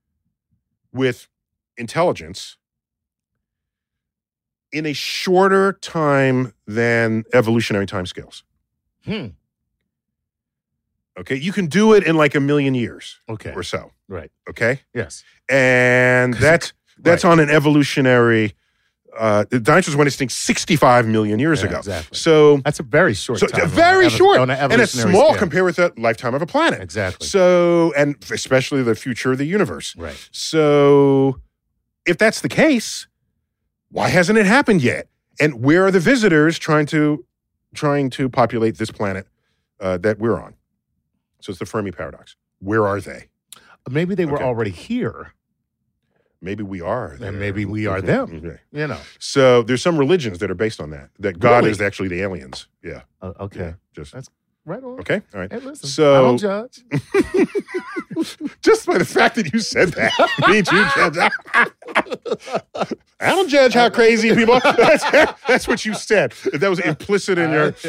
with intelligence in a shorter time than evolutionary timescales. Hmm. Okay, you can do it in like a million years Okay. or so. Right. Okay, Yes. and that's that's Right. on an evolutionary uh, the dinosaurs went extinct sixty-five million years Yeah, ago. exactly. So That's a very short So time. on very an evo- short, on an and it's evolutionary small scale. compared with the lifetime of a planet. Exactly. So, and especially the future of the universe. Right. So, if that's the case, why hasn't it happened yet? And where are the visitors trying to trying to populate this planet uh, that we're on? So it's the Fermi paradox. Where are they? Maybe they were Okay. already here, Maybe we are. there. and maybe we are them. Okay. You know. So there's some religions that are based on that. That God Really? is actually the aliens. Yeah. Uh, okay. Yeah. Just That's right on. okay. All right. Hey, listen. So- I don't judge. Just by the fact that you said that, means you judge. I don't judge how crazy people are. That's, that's what you said. That was implicit in your.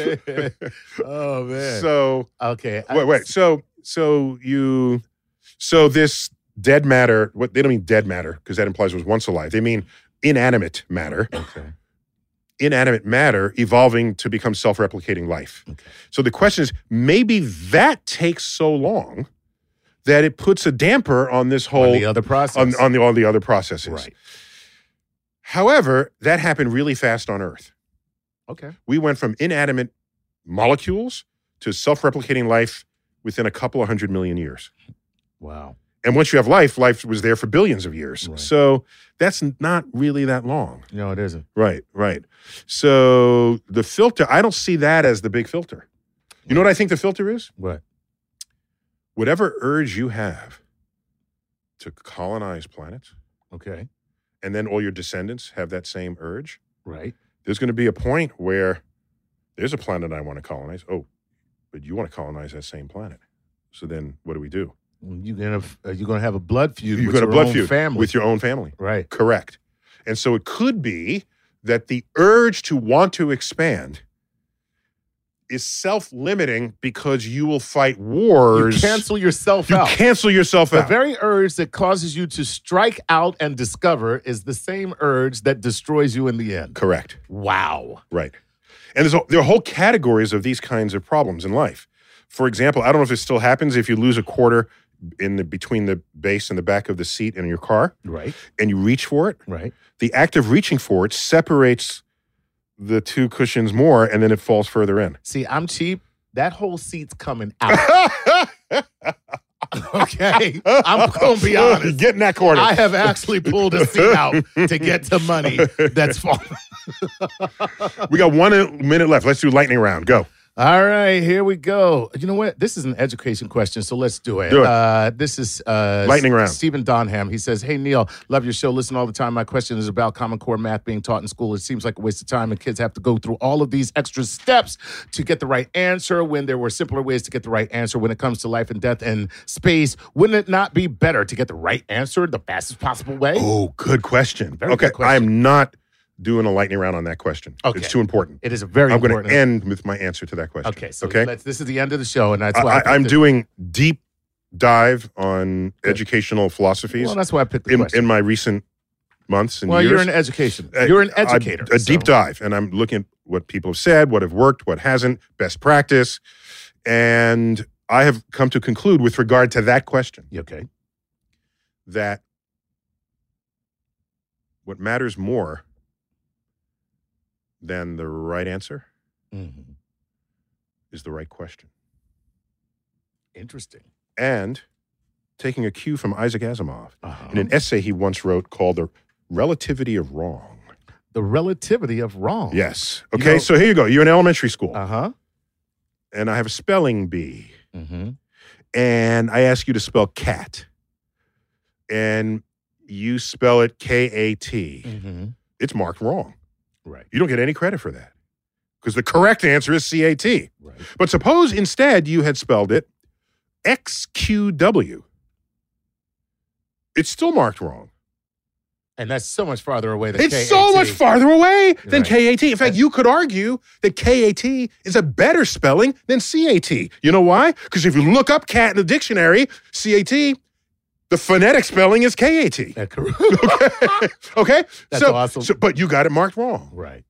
Oh man. So okay. I- wait, wait. So so you so this dead matter. What they don't mean dead matter because that implies it was once alive. They mean inanimate matter. Okay. Inanimate matter evolving to become self-replicating life. Okay. So the question is, maybe that takes so long that it puts a damper on this whole On the other process. on, on the all the other processes. Right. However, that happened really fast on Earth. Okay. We went from inanimate molecules to self-replicating life within a couple of hundred million years. Wow. And once you have life, life was there for billions of years. Right. So that's not really that long. No, it isn't. Right, right. So the filter, I don't see that as the big filter. You know what I think the filter is? What? Whatever urge you have to colonize planets, Okay. and then all your descendants have that same urge, Right. there's going to be a point where there's a planet I want to colonize. Oh, but you want to colonize that same planet. So then what do we do? You're gonna uh, you're gonna have a blood feud. You've with got a your blood own feud family. with your own family. Right. Correct. And so it could be that the urge to want to expand is self-limiting because you will fight wars. You cancel yourself You out. cancel yourself The out. very urge that causes you to strike out and discover is the same urge that destroys you in the end. Correct. Wow. Right. And there's a, there are whole categories of these kinds of problems in life. For example, I don't know if this still happens if you lose a quarter in the between the base and the back of the seat in your car Right. and you reach for it. Right. The act of reaching for it separates the two cushions more and then it falls further in. See, I'm cheap. That whole seat's coming out. Okay. I'm gonna be honest. Get in that corner. I have actually pulled a seat out to get to money that's falling. We got one minute left. Let's do lightning round. Go. All right, here we go. You know what? This is an education question, so let's do it. Do it. Uh, this is uh, Lightning round. Stephen Donham. He says, "Hey Neil, love your show. Listen all the time. My question is about Common Core math being taught in school. It seems like a waste of time, and kids have to go through all of these extra steps to get the right answer. When there were simpler ways to get the right answer when it comes to life and death and space, wouldn't it not be better to get the right answer the fastest possible way?" Oh, good question. Very okay, good question. I'm not doing a lightning round on that question. Okay. It's too important. It is a very I'm going important. to end with my answer to that question. Okay, so okay? Let's, this is the end of the show, and that's I, why I, I, picked I'm it. doing deep dive on educational philosophies Well, that's why I picked the in, question. in my recent months and well, years. you're an education. Uh, You're an I- educator. A, so- deep dive, and I'm looking at what people have said, what have worked, what hasn't, best practice, and I have come to conclude with regard to that question You okay. that what matters more than the right answer Mm-hmm. is the right question. Interesting. And taking a cue from Isaac Asimov Uh-huh. in an essay he once wrote called The Relativity of Wrong. The relativity of wrong. Yes. You Okay, know- so here you go. You're in elementary school, Uh huh. and I have a spelling bee, Mm-hmm. and I ask you to spell cat, and you spell it K A T. Mm-hmm. It's marked wrong. Right. You don't get any credit for that because the correct answer is C A T. Right. But suppose instead you had spelled it X Q W. It's still marked wrong. And that's so much farther away than It's K A T. so much farther away than Right. K A T. In fact, you could argue that K A T is a better spelling than C A T. You know why? Because if you look up cat in the dictionary, C A T, the phonetic spelling is K A T. Yeah, correct. Okay? That's so, awesome. so, but you got it marked wrong. Right.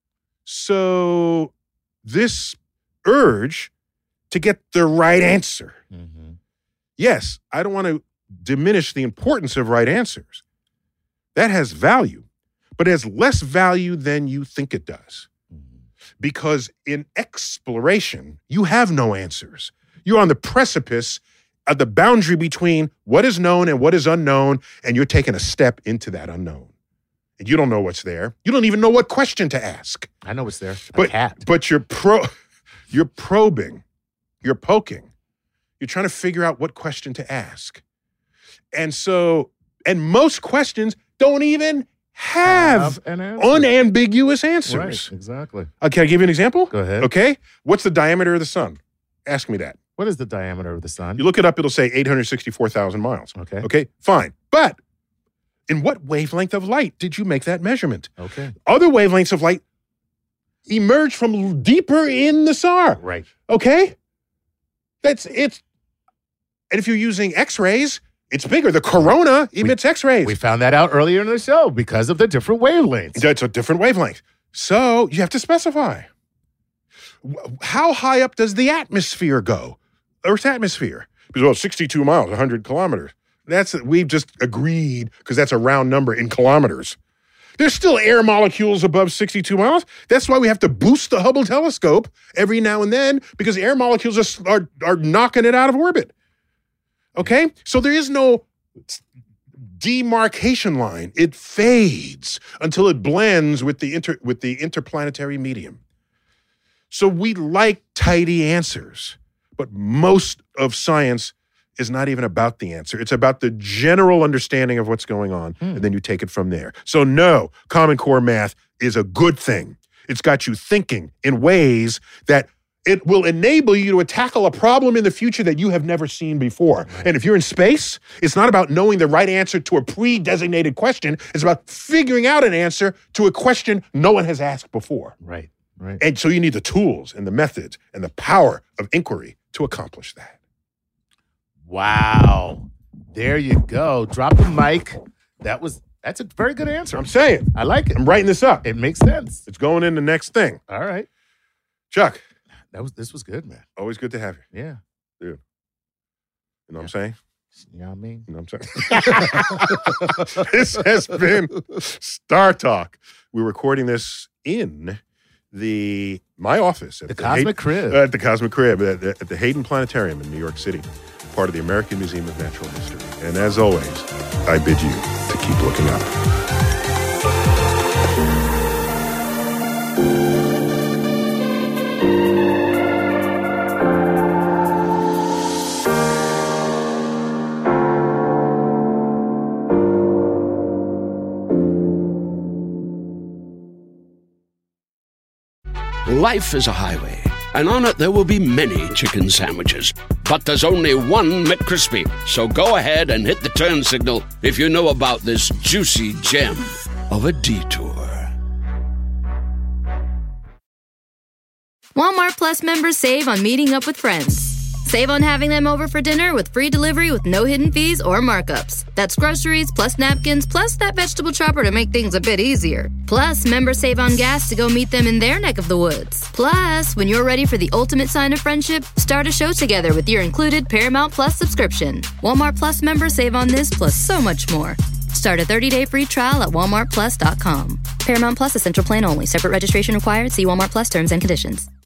So this urge to get the right answer. Mm-hmm. Yes, I don't want to diminish the importance of right answers. That has value. but it has less value than you think it does. Because in exploration, you have no answers. You're on the precipice of the boundary between what is known and what is unknown, and you're taking a step into that unknown. And you don't know what's there. You don't even know what question to ask. I know what's there. A but, cat. But you're pro, you're probing, you're poking. You're trying to figure out what question to ask. And so, and most questions don't even have, have an answer. unambiguous answers. Right, exactly. Uh, can I give you an example? Go ahead. Okay. What's the diameter of the sun? Ask me that. What is the diameter of the sun? You look it up, it'll say eight hundred sixty-four thousand miles. Okay. Okay, fine. But in what wavelength of light did you make that measurement? Okay. Other wavelengths of light emerge from deeper in the star. Right. Okay? That's, it's, and if you're using X-rays, it's bigger. The corona emits we, X-rays. We found that out earlier in the show because of the different wavelengths. That's a different wavelength. So you have to specify. How high up does the atmosphere go? Earth's atmosphere? Because, well, sixty-two miles, one hundred kilometers. That's, we've just agreed, because that's a round number in kilometers. There's still air molecules above sixty-two miles. That's why we have to boost the Hubble telescope every now and then, because air molecules are, are, are knocking it out of orbit. Okay? So there is no demarcation line. It fades until it blends with the inter, with the interplanetary medium. So we like tidy answers, but most of science is not even about the answer. It's about the general understanding of what's going on, hmm. and then you take it from there. So no, Common Core math is a good thing. It's got you thinking in ways that it will enable you to tackle a problem in the future that you have never seen before. Right. And if you're in space, it's not about knowing the right answer to a pre-designated question. It's about figuring out an answer to a question no one has asked before. Right, right. And so you need the tools and the methods and the power of inquiry to accomplish that. Wow. There you go. Drop the mic. That was, that's a very good answer. I'm saying. I like it. I'm writing this up. It makes sense. It's going in the next thing. All right. Chuck. That was, this was good, man. Always good to have you. Yeah. Dude. You know what I'm saying? You know what I mean? You know what I'm saying? This has been Star Talk. We're recording this in the my office. At the, the Cosmic Hay- Crib. Uh, at the Cosmic Crib at the, at the Hayden Planetarium in New York City, part of the American Museum of Natural History. And as always, I bid you to keep looking up. Life is a highway, and on it there will be many chicken sandwiches. But there's only one McCrispy. So go ahead and hit the turn signal if you know about this juicy gem of a detour. Walmart Plus members save on meeting up with friends. Save on having them over for dinner with free delivery with no hidden fees or markups. That's groceries plus napkins plus that vegetable chopper to make things a bit easier. Plus, members save on gas to go meet them in their neck of the woods. Plus, when you're ready for the ultimate sign of friendship, start a show together with your included Paramount Plus subscription. Walmart Plus members save on this plus so much more. Start a thirty-day free trial at walmart plus dot com. Paramount Plus Essential Plan only. Separate registration required. See Walmart Plus terms and conditions.